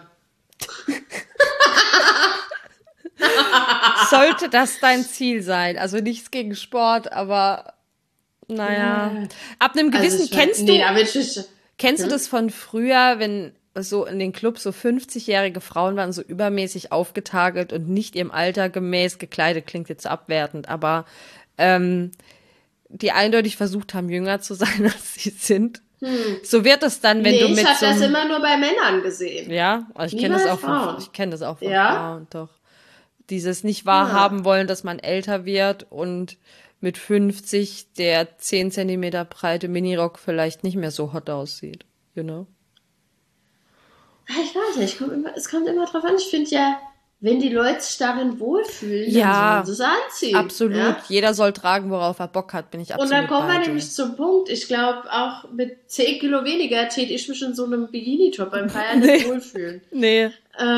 Sollte das dein Ziel sein? Also nichts gegen Sport, aber naja. Ab einem gewissen, kennst du das von früher, wenn so in den Clubs so 50-jährige Frauen waren, so übermäßig aufgetagelt und nicht ihrem Alter gemäß gekleidet, klingt jetzt so abwertend, aber die eindeutig versucht haben, jünger zu sein, als sie sind. So wird es dann, wenn du mit ich habe so das immer nur bei Männern gesehen. ja, ich kenne das auch von Ja? Frauen, doch. Dieses nicht wahrhaben wollen, dass man älter wird und mit 50 der 10 Zentimeter breite Minirock vielleicht nicht mehr so hot aussieht. You know? Ich weiß nicht, es kommt immer drauf an. Ich finde ja, wenn die Leute sich darin wohlfühlen, Ja, dann sollen sie es anziehen. Absolut. Ja? Jeder soll tragen, worauf er Bock hat, bin ich absolut Und dann kommen wir bei dir. nämlich zum Punkt. Ich glaube, auch mit 10 Kilo weniger täte ich mich in so einem Bikini-Top beim Feiern nicht wohlfühlen. Nee.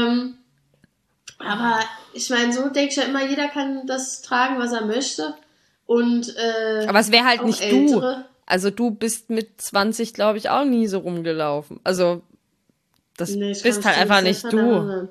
Aber ich meine, so denke ich ja immer, jeder kann das tragen, was er möchte. Und Aber es wäre halt auch nicht Ältere. du. Also du bist mit 20, glaube ich, auch nie so rumgelaufen. Also das Nee, ich bist kann halt mich einfach nicht nicht daran du. erinnern.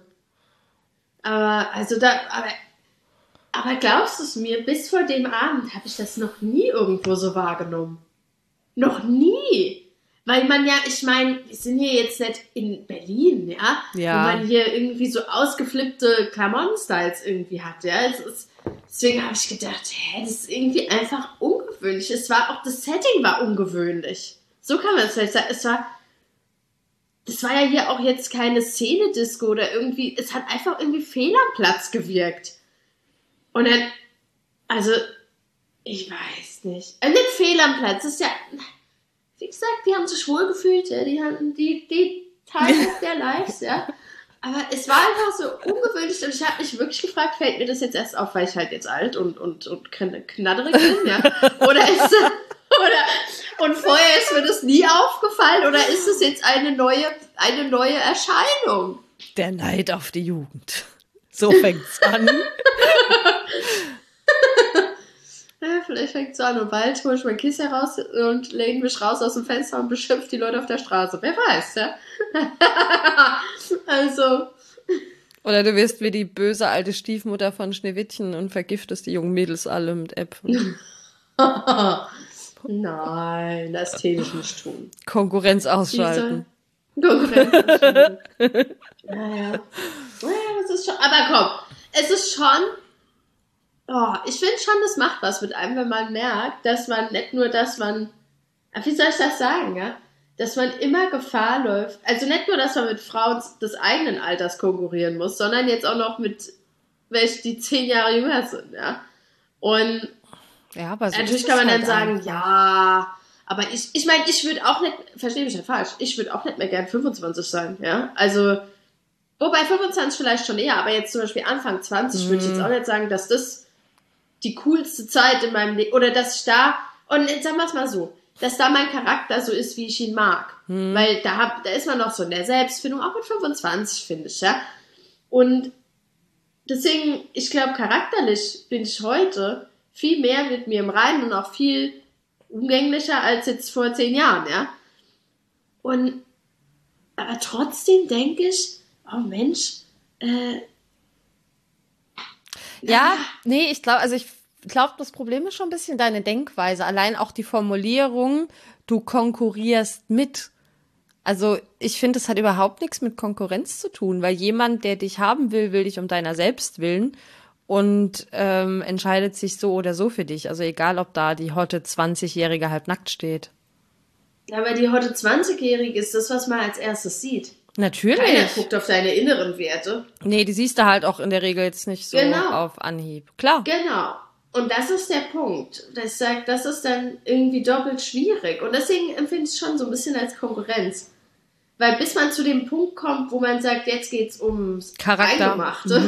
Aber glaubst du es mir, bis vor dem Abend habe ich das noch nie irgendwo so wahrgenommen. Noch nie. Weil man ja, ich meine, wir sind hier jetzt nicht in Berlin, ja? Ja. Wo man hier irgendwie so ausgeflippte Klamotten-Styles irgendwie hat, ja? Deswegen habe ich gedacht, das ist irgendwie einfach ungewöhnlich. Das Setting war ungewöhnlich. So kann man es vielleicht sagen. Das war ja hier auch jetzt keine Szene-Disco oder irgendwie, es hat einfach irgendwie fehl am Platz gewirkt. Und dann, also, ich weiß nicht. Nicht fehl am Platz, das ist ja, wie gesagt, die haben sich wohl gefühlt, ja, die hatten die Teile der Lives, ja. Aber es war einfach so ungewöhnlich und ich habe mich wirklich gefragt, fällt mir das jetzt erst auf, weil ich halt jetzt alt und knatterig bin, ja? Und vorher ist mir das nie aufgefallen oder ist es jetzt eine neue Erscheinung? Der Neid auf die Jugend. So fängt's an. Ja, vielleicht fängt es so an und bald hole ich mein Kissen heraus und lehne mich raus aus dem Fenster und beschimpfe die Leute auf der Straße. Wer weiß, ja? Also. Oder du wirst wie die böse alte Stiefmutter von Schneewittchen und vergiftest die jungen Mädels alle mit Äpfeln. Nein, das täte ich nicht tun. Konkurrenz Die ausschalten. soll Konkurrenz ausschalten. Naja. Naja, das ist schon. Aber komm, es ist schon. Oh, ich finde schon, das macht was mit einem, wenn man merkt, dass man nicht nur, dass man. Wie soll ich das sagen, ja? Dass man immer Gefahr läuft. Also nicht nur, dass man mit Frauen des eigenen Alters konkurrieren muss, sondern jetzt auch noch mit welchen, die 10 Jahre jünger sind, ja. Und Ja, aber so natürlich ist kann es man halt dann sagen, einfach. ja, aber ich meine, ich würde auch nicht, verstehe mich nicht falsch, ich würde auch nicht mehr gern 25 sein, ja. Also, wobei 25 vielleicht schon eher, aber jetzt zum Beispiel Anfang 20 würde ich jetzt auch nicht sagen, dass das die coolste Zeit in meinem Leben, oder dass ich da, und jetzt sagen wir es mal so, dass da mein Charakter so ist, wie ich ihn mag. Weil da ist man noch so in der Selbstfindung, auch mit 25, finde ich, ja. Und deswegen, ich glaube, charakterlich bin ich heute viel mehr mit mir im Reinen und auch viel umgänglicher als jetzt vor 10 Jahren, ja. Und, aber trotzdem denke ich, oh Mensch, Ja, nee, ich glaube, das Problem ist schon ein bisschen deine Denkweise. Allein auch die Formulierung, du konkurrierst mit. Also ich finde, es hat überhaupt nichts mit Konkurrenz zu tun, weil jemand, der dich haben will, will dich um deiner selbst willen und entscheidet sich so oder so für dich. Also egal, ob da die hotte 20-Jährige halb nackt steht. aber die heute 20-Jährige ist das, was man als erstes sieht. Keiner Natürlich. guckt auf deine inneren Werte. Nee, die siehst du halt auch in der Regel jetzt nicht so Genau. auf Anhieb. Klar. Genau. Und das ist der Punkt. Das sagt, das ist dann irgendwie doppelt schwierig. Und deswegen empfinde ich es schon so ein bisschen als Konkurrenz. Weil bis man zu dem Punkt kommt, wo man sagt, jetzt geht's ums Charakter. Eingemachte,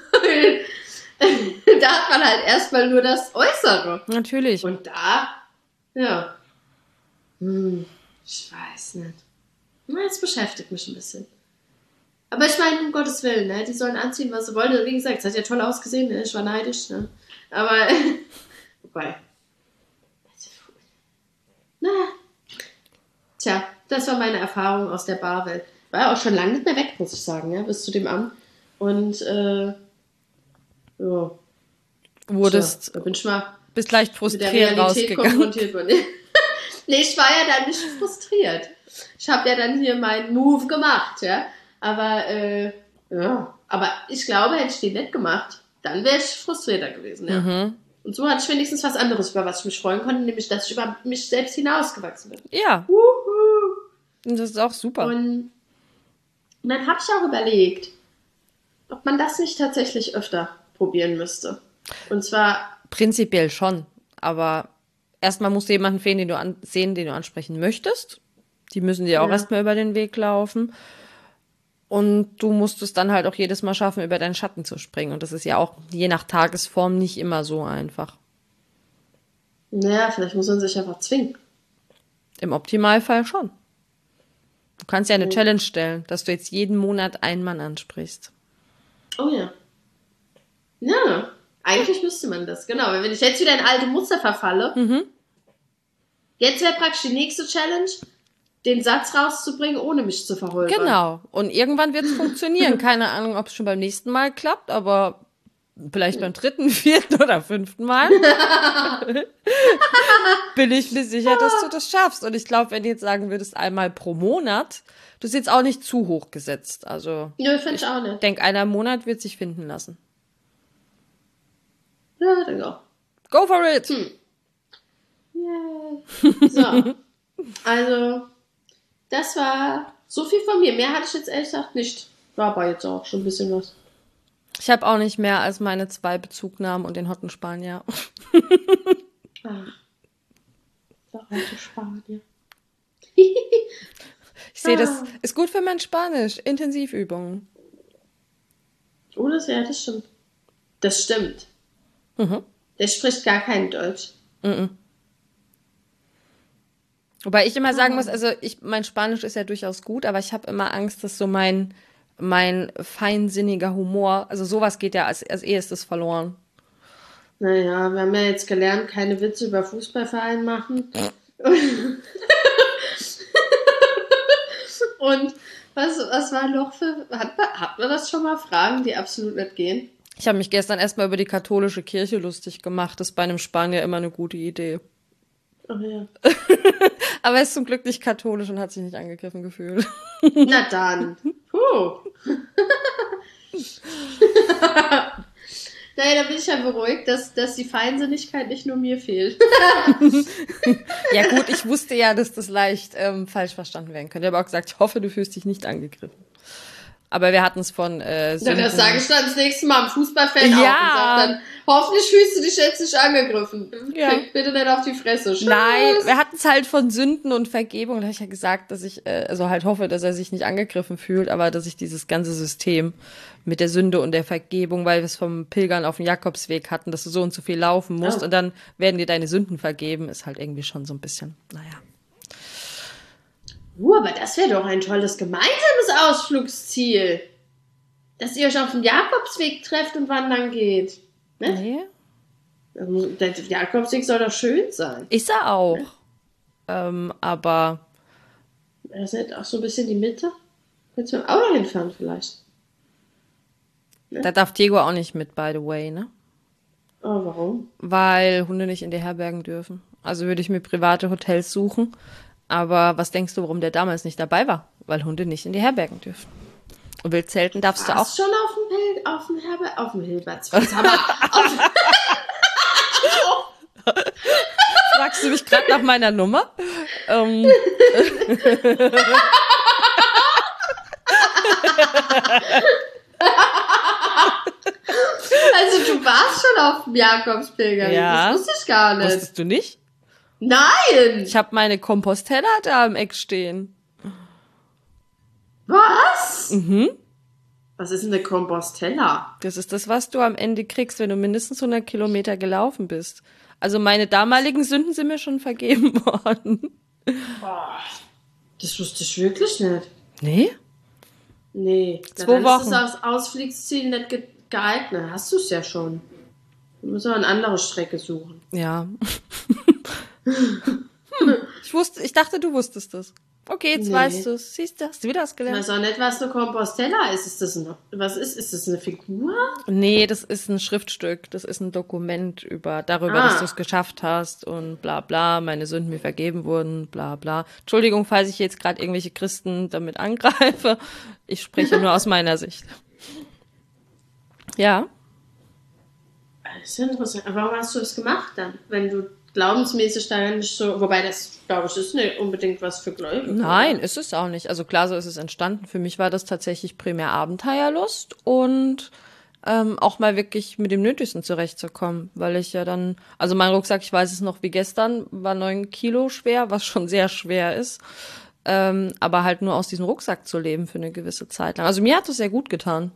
da hat man halt erstmal nur das Äußere. Natürlich. Und da, ja. Ich weiß nicht. Na, das beschäftigt mich ein bisschen. Aber ich meine, um Gottes Willen, ne? Die sollen anziehen, was sie wollen. Wie gesagt, es hat ja toll ausgesehen, ne? Ich war neidisch, ne? Aber, wobei. Na, tja, das war meine Erfahrung aus der Barwelt. War ja auch schon lange nicht mehr weg, muss ich sagen, ja, bis zu dem an. Und, ja. Wurdest, Tja, da bin ich mal bist leicht mit der frustriert Realität rausgegangen. konfrontiert worden. Nee, ich war ja dann nicht frustriert. Ich habe ja dann hier meinen Move gemacht, ja. Aber, ja. Aber ich glaube, hätte ich den nicht gemacht, dann wäre ich frustrierter gewesen, ja. Und so hatte ich wenigstens was anderes, über was ich mich freuen konnte, nämlich, dass ich über mich selbst hinausgewachsen bin. Ja, Wuhu. und das ist auch super. Und dann habe ich auch überlegt, ob man das nicht tatsächlich öfter probieren müsste. Und zwar, Prinzipiell schon, aber erstmal musst du jemanden sehen, den du ansprechen möchtest. Die müssen dir auch Ja. erstmal über den Weg laufen. Und du musst es dann halt auch jedes Mal schaffen, über deinen Schatten zu springen. Und das ist ja auch je nach Tagesform nicht immer so einfach. naja, vielleicht muss man sich einfach zwingen. Im Optimalfall schon. Du kannst ja eine Challenge stellen, dass du jetzt jeden Monat einen Mann ansprichst. Oh ja. Ja, eigentlich müsste man das, genau. Wenn ich jetzt wieder in alte Muster verfalle, jetzt wäre praktisch die nächste Challenge, den Satz rauszubringen, ohne mich zu verholpern. Genau. Und irgendwann wird es funktionieren. Keine Ahnung, ob es schon beim nächsten Mal klappt, aber vielleicht beim 3., 4. oder 5. Mal bin ich mir sicher, dass du das schaffst. Und ich glaube, wenn du jetzt sagen würdest, einmal pro Monat, du ist jetzt auch nicht zu hoch gesetzt. Also Nö, finde ich auch ich nicht. denke, einer im Monat wird sich finden lassen. Ja, denke auch. Go for it! Yay. So. Also, das war so viel von mir. Mehr hatte ich jetzt ehrlich gesagt nicht. War aber jetzt auch schon ein bisschen was. Ich habe auch nicht mehr als meine 2 Bezugnahmen und den Hotten Spanier. Ach. Der alte Spanier. Ich sehe, das ist gut für mein Spanisch. Intensivübungen. Oh, das stimmt. Das stimmt. Der spricht gar kein Deutsch. Wobei ich immer sagen muss, also mein Spanisch ist ja durchaus gut, aber ich habe immer Angst, dass so mein feinsinniger Humor, also sowas geht ja als erstes verloren. Naja, wir haben ja jetzt gelernt, keine Witze über Fußballverein machen. Und Was war noch für... Hat man das schon mal? Fragen, die absolut nicht gehen? Ich habe mich gestern erstmal über die katholische Kirche lustig gemacht. Das ist bei einem Spanier immer eine gute Idee. Oh ja. Aber er ist zum Glück nicht katholisch und hat sich nicht angegriffen gefühlt. Na dann. Naja, da bin ich ja beruhigt, dass die Feinsinnigkeit nicht nur mir fehlt. Ja gut, ich wusste ja, dass das leicht falsch verstanden werden könnte. Ich habe auch gesagt, ich hoffe, du fühlst dich nicht angegriffen. Aber wir hatten es von Das sage ich dann das nächste Mal am Fußballfan auch und sag dann, hoffentlich fühlst du dich jetzt nicht angegriffen. Ja. Krieg bitte nicht auf die Fresse. Tschüss. Nein, wir hatten es halt von Sünden und Vergebung. Da habe ich ja gesagt, dass ich also halt hoffe, dass er sich nicht angegriffen fühlt, aber dass ich dieses ganze System mit der Sünde und der Vergebung, weil wir es vom Pilgern auf dem Jakobsweg hatten, dass du so und so viel laufen musst und dann werden dir deine Sünden vergeben, ist halt irgendwie schon so ein bisschen, naja. Aber das wäre doch ein tolles gemeinsames Ausflugsziel. Dass ihr euch auf dem Jakobsweg trefft und wandern geht. Ne? Nee. Der Jakobsweg soll doch schön sein. Ist er auch. Aber... Das ist auch so ein bisschen die Mitte. Könntest du mit dem Auto hinfahren vielleicht. Ne? Da darf Diego auch nicht mit, by the way, ne? Oh, warum? Weil Hunde nicht in die Herbergen dürfen. Also würde ich mir private Hotels suchen. Aber was denkst du, warum der damals nicht dabei war? Weil Hunde nicht in die Herbergen dürfen. Und Wildzelten darfst du auch. Schon auf dem Hilberts. Fragst du mich gerade nach meiner Nummer? Also du warst schon auf dem Jakobspilger. Ja. Das wusste ich gar nicht. Wusstest du nicht? Nein! Ich habe meine Compostella da im Eck stehen. Was? Mhm. Was ist denn eine Compostella? Das ist das, was du am Ende kriegst, wenn du mindestens 100 Kilometer gelaufen bist. Also meine damaligen Sünden sind mir schon vergeben worden. Boah, das wusste ich wirklich nicht. Nee? Nee. 2 Wochen. Ist das als Ausflugsziel nicht geeignet. Hast du es ja schon. Du musst aber eine andere Strecke suchen. Ja. Ich dachte, du wusstest das. Okay, jetzt weißt du es. Siehst du, hast du wieder was Ich gelernt? weiß auch nicht, was eine Compostella ist. Ist das eine Figur? Nee, das ist ein Schriftstück. Das ist ein Dokument darüber, dass du es geschafft hast und bla bla, meine Sünden mir vergeben wurden, bla bla. Entschuldigung, falls ich jetzt gerade irgendwelche Christen damit angreife. Ich spreche nur aus meiner Sicht. Ja. Das ist ja interessant. Aber warum hast du das gemacht dann? Wenn du glaubensmäßig da nicht so... Wobei das, glaube ich, ist nicht unbedingt was für Gläubige. Nein, oder? ist es auch nicht. Also klar, so ist es entstanden. Für mich war das tatsächlich primär Abenteuerlust und auch mal wirklich mit dem Nötigsten zurechtzukommen, weil ich ja dann, also mein Rucksack, ich weiß es noch wie gestern, war 9 Kilo schwer, was schon sehr schwer ist, aber halt nur aus diesem Rucksack zu leben für eine gewisse Zeit lang. Also mir hat das sehr gut getan.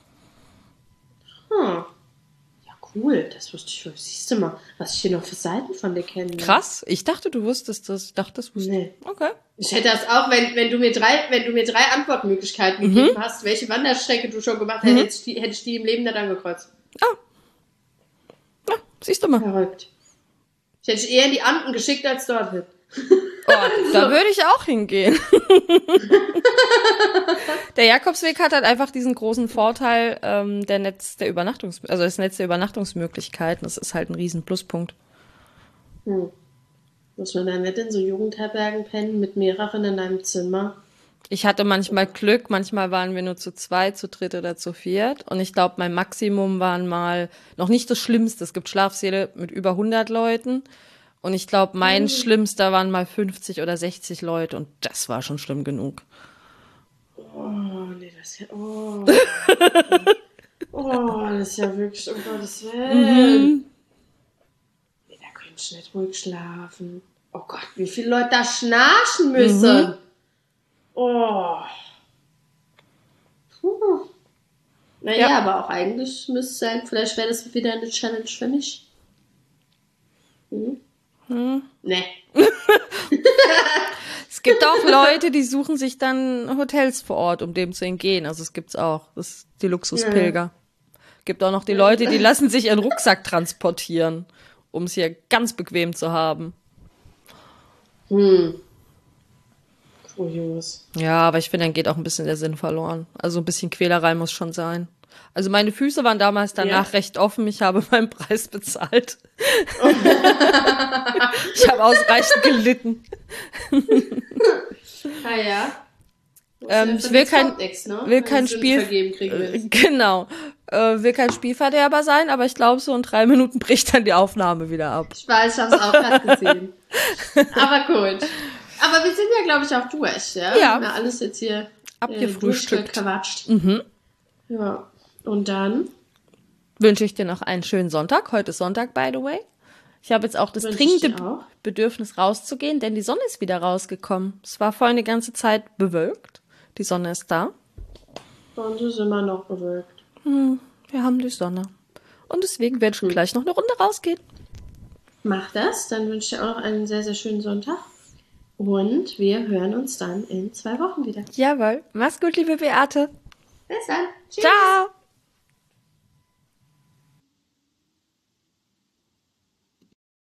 Ja, cool. Das wusste ich. Siehst du mal, was ich hier noch für Seiten von dir kenne. Krass, ich dachte, du wusstest das. Ich dachte, das wusstest du. Nee. Okay. Ich hätte das auch, wenn du mir 3 Antwortmöglichkeiten gegeben hast, welche Wanderstrecke du schon gemacht hättest, hätte ich die im Leben nicht angekreuzt. Ja, siehst du mal. Verrückt. Ich hätte dich eher in die Anden geschickt als dorthin. Oh, da würde ich auch hingehen. Der Jakobsweg hat halt einfach diesen großen Vorteil, das Netz der Übernachtungsmöglichkeiten. Das ist halt ein riesen Pluspunkt. Muss man da nicht in so Jugendherbergen pennen mit mehreren in einem Zimmer? Ich hatte manchmal Glück, manchmal waren wir nur zu 2, zu 3 oder zu 4. Und ich glaube, mein Maximum waren mal, noch nicht das Schlimmste, es gibt Schlafsäle mit über 100 Leuten. Und ich glaube, mein Schlimmster waren mal 50 oder 60 Leute und das war schon schlimm genug. Oh, nee, das ist ja... Oh, das ist ja wirklich, um Gottes Willen. Nee, da könnte ich nicht ruhig schlafen. Oh Gott, wie viele Leute da schnarchen müssen. Oh. Puh. Naja, Ja. aber auch eigentlich müsste es sein, vielleicht wäre das wieder eine Challenge für mich. Nee. Es gibt auch Leute, die suchen sich dann Hotels vor Ort, um dem zu entgehen. Also es gibt's auch. Das ist die Luxuspilger. Gibt auch noch die Leute, die lassen sich ihren Rucksack transportieren, um es hier ganz bequem zu haben. Cool. Ujus. Ja, aber ich finde, dann geht auch ein bisschen der Sinn verloren. Also ein bisschen Quälerei muss schon sein. Also meine Füße waren damals danach recht offen. Ich habe meinen Preis bezahlt. Ich habe ausreichend gelitten. Ah ja. Ich will kein Spielverderber sein, aber ich glaube, so in 3 Minuten bricht dann die Aufnahme wieder ab. Ich weiß, ich habe es auch gerade gesehen. Aber gut. Aber wir sind ja, glaube ich, auch durch, ja? Ja. Wir haben alles jetzt hier abgefrühstückt. Quatscht. Mhm. Ja. Und dann wünsche ich dir noch einen schönen Sonntag. Heute ist Sonntag, by the way. Ich habe jetzt auch das dringende Bedürfnis rauszugehen, denn die Sonne ist wieder rausgekommen. Es war vorhin die ganze Zeit bewölkt. Die Sonne ist da. Und es ist immer noch bewölkt. Wir haben die Sonne. Und deswegen werde ich gleich noch eine Runde rausgehen. Mach das. Dann wünsche ich dir auch noch einen sehr, sehr schönen Sonntag. Und wir hören uns dann in 2 Wochen wieder. Jawohl. Mach's gut, liebe Beate. Bis dann. Tschüss. Ciao.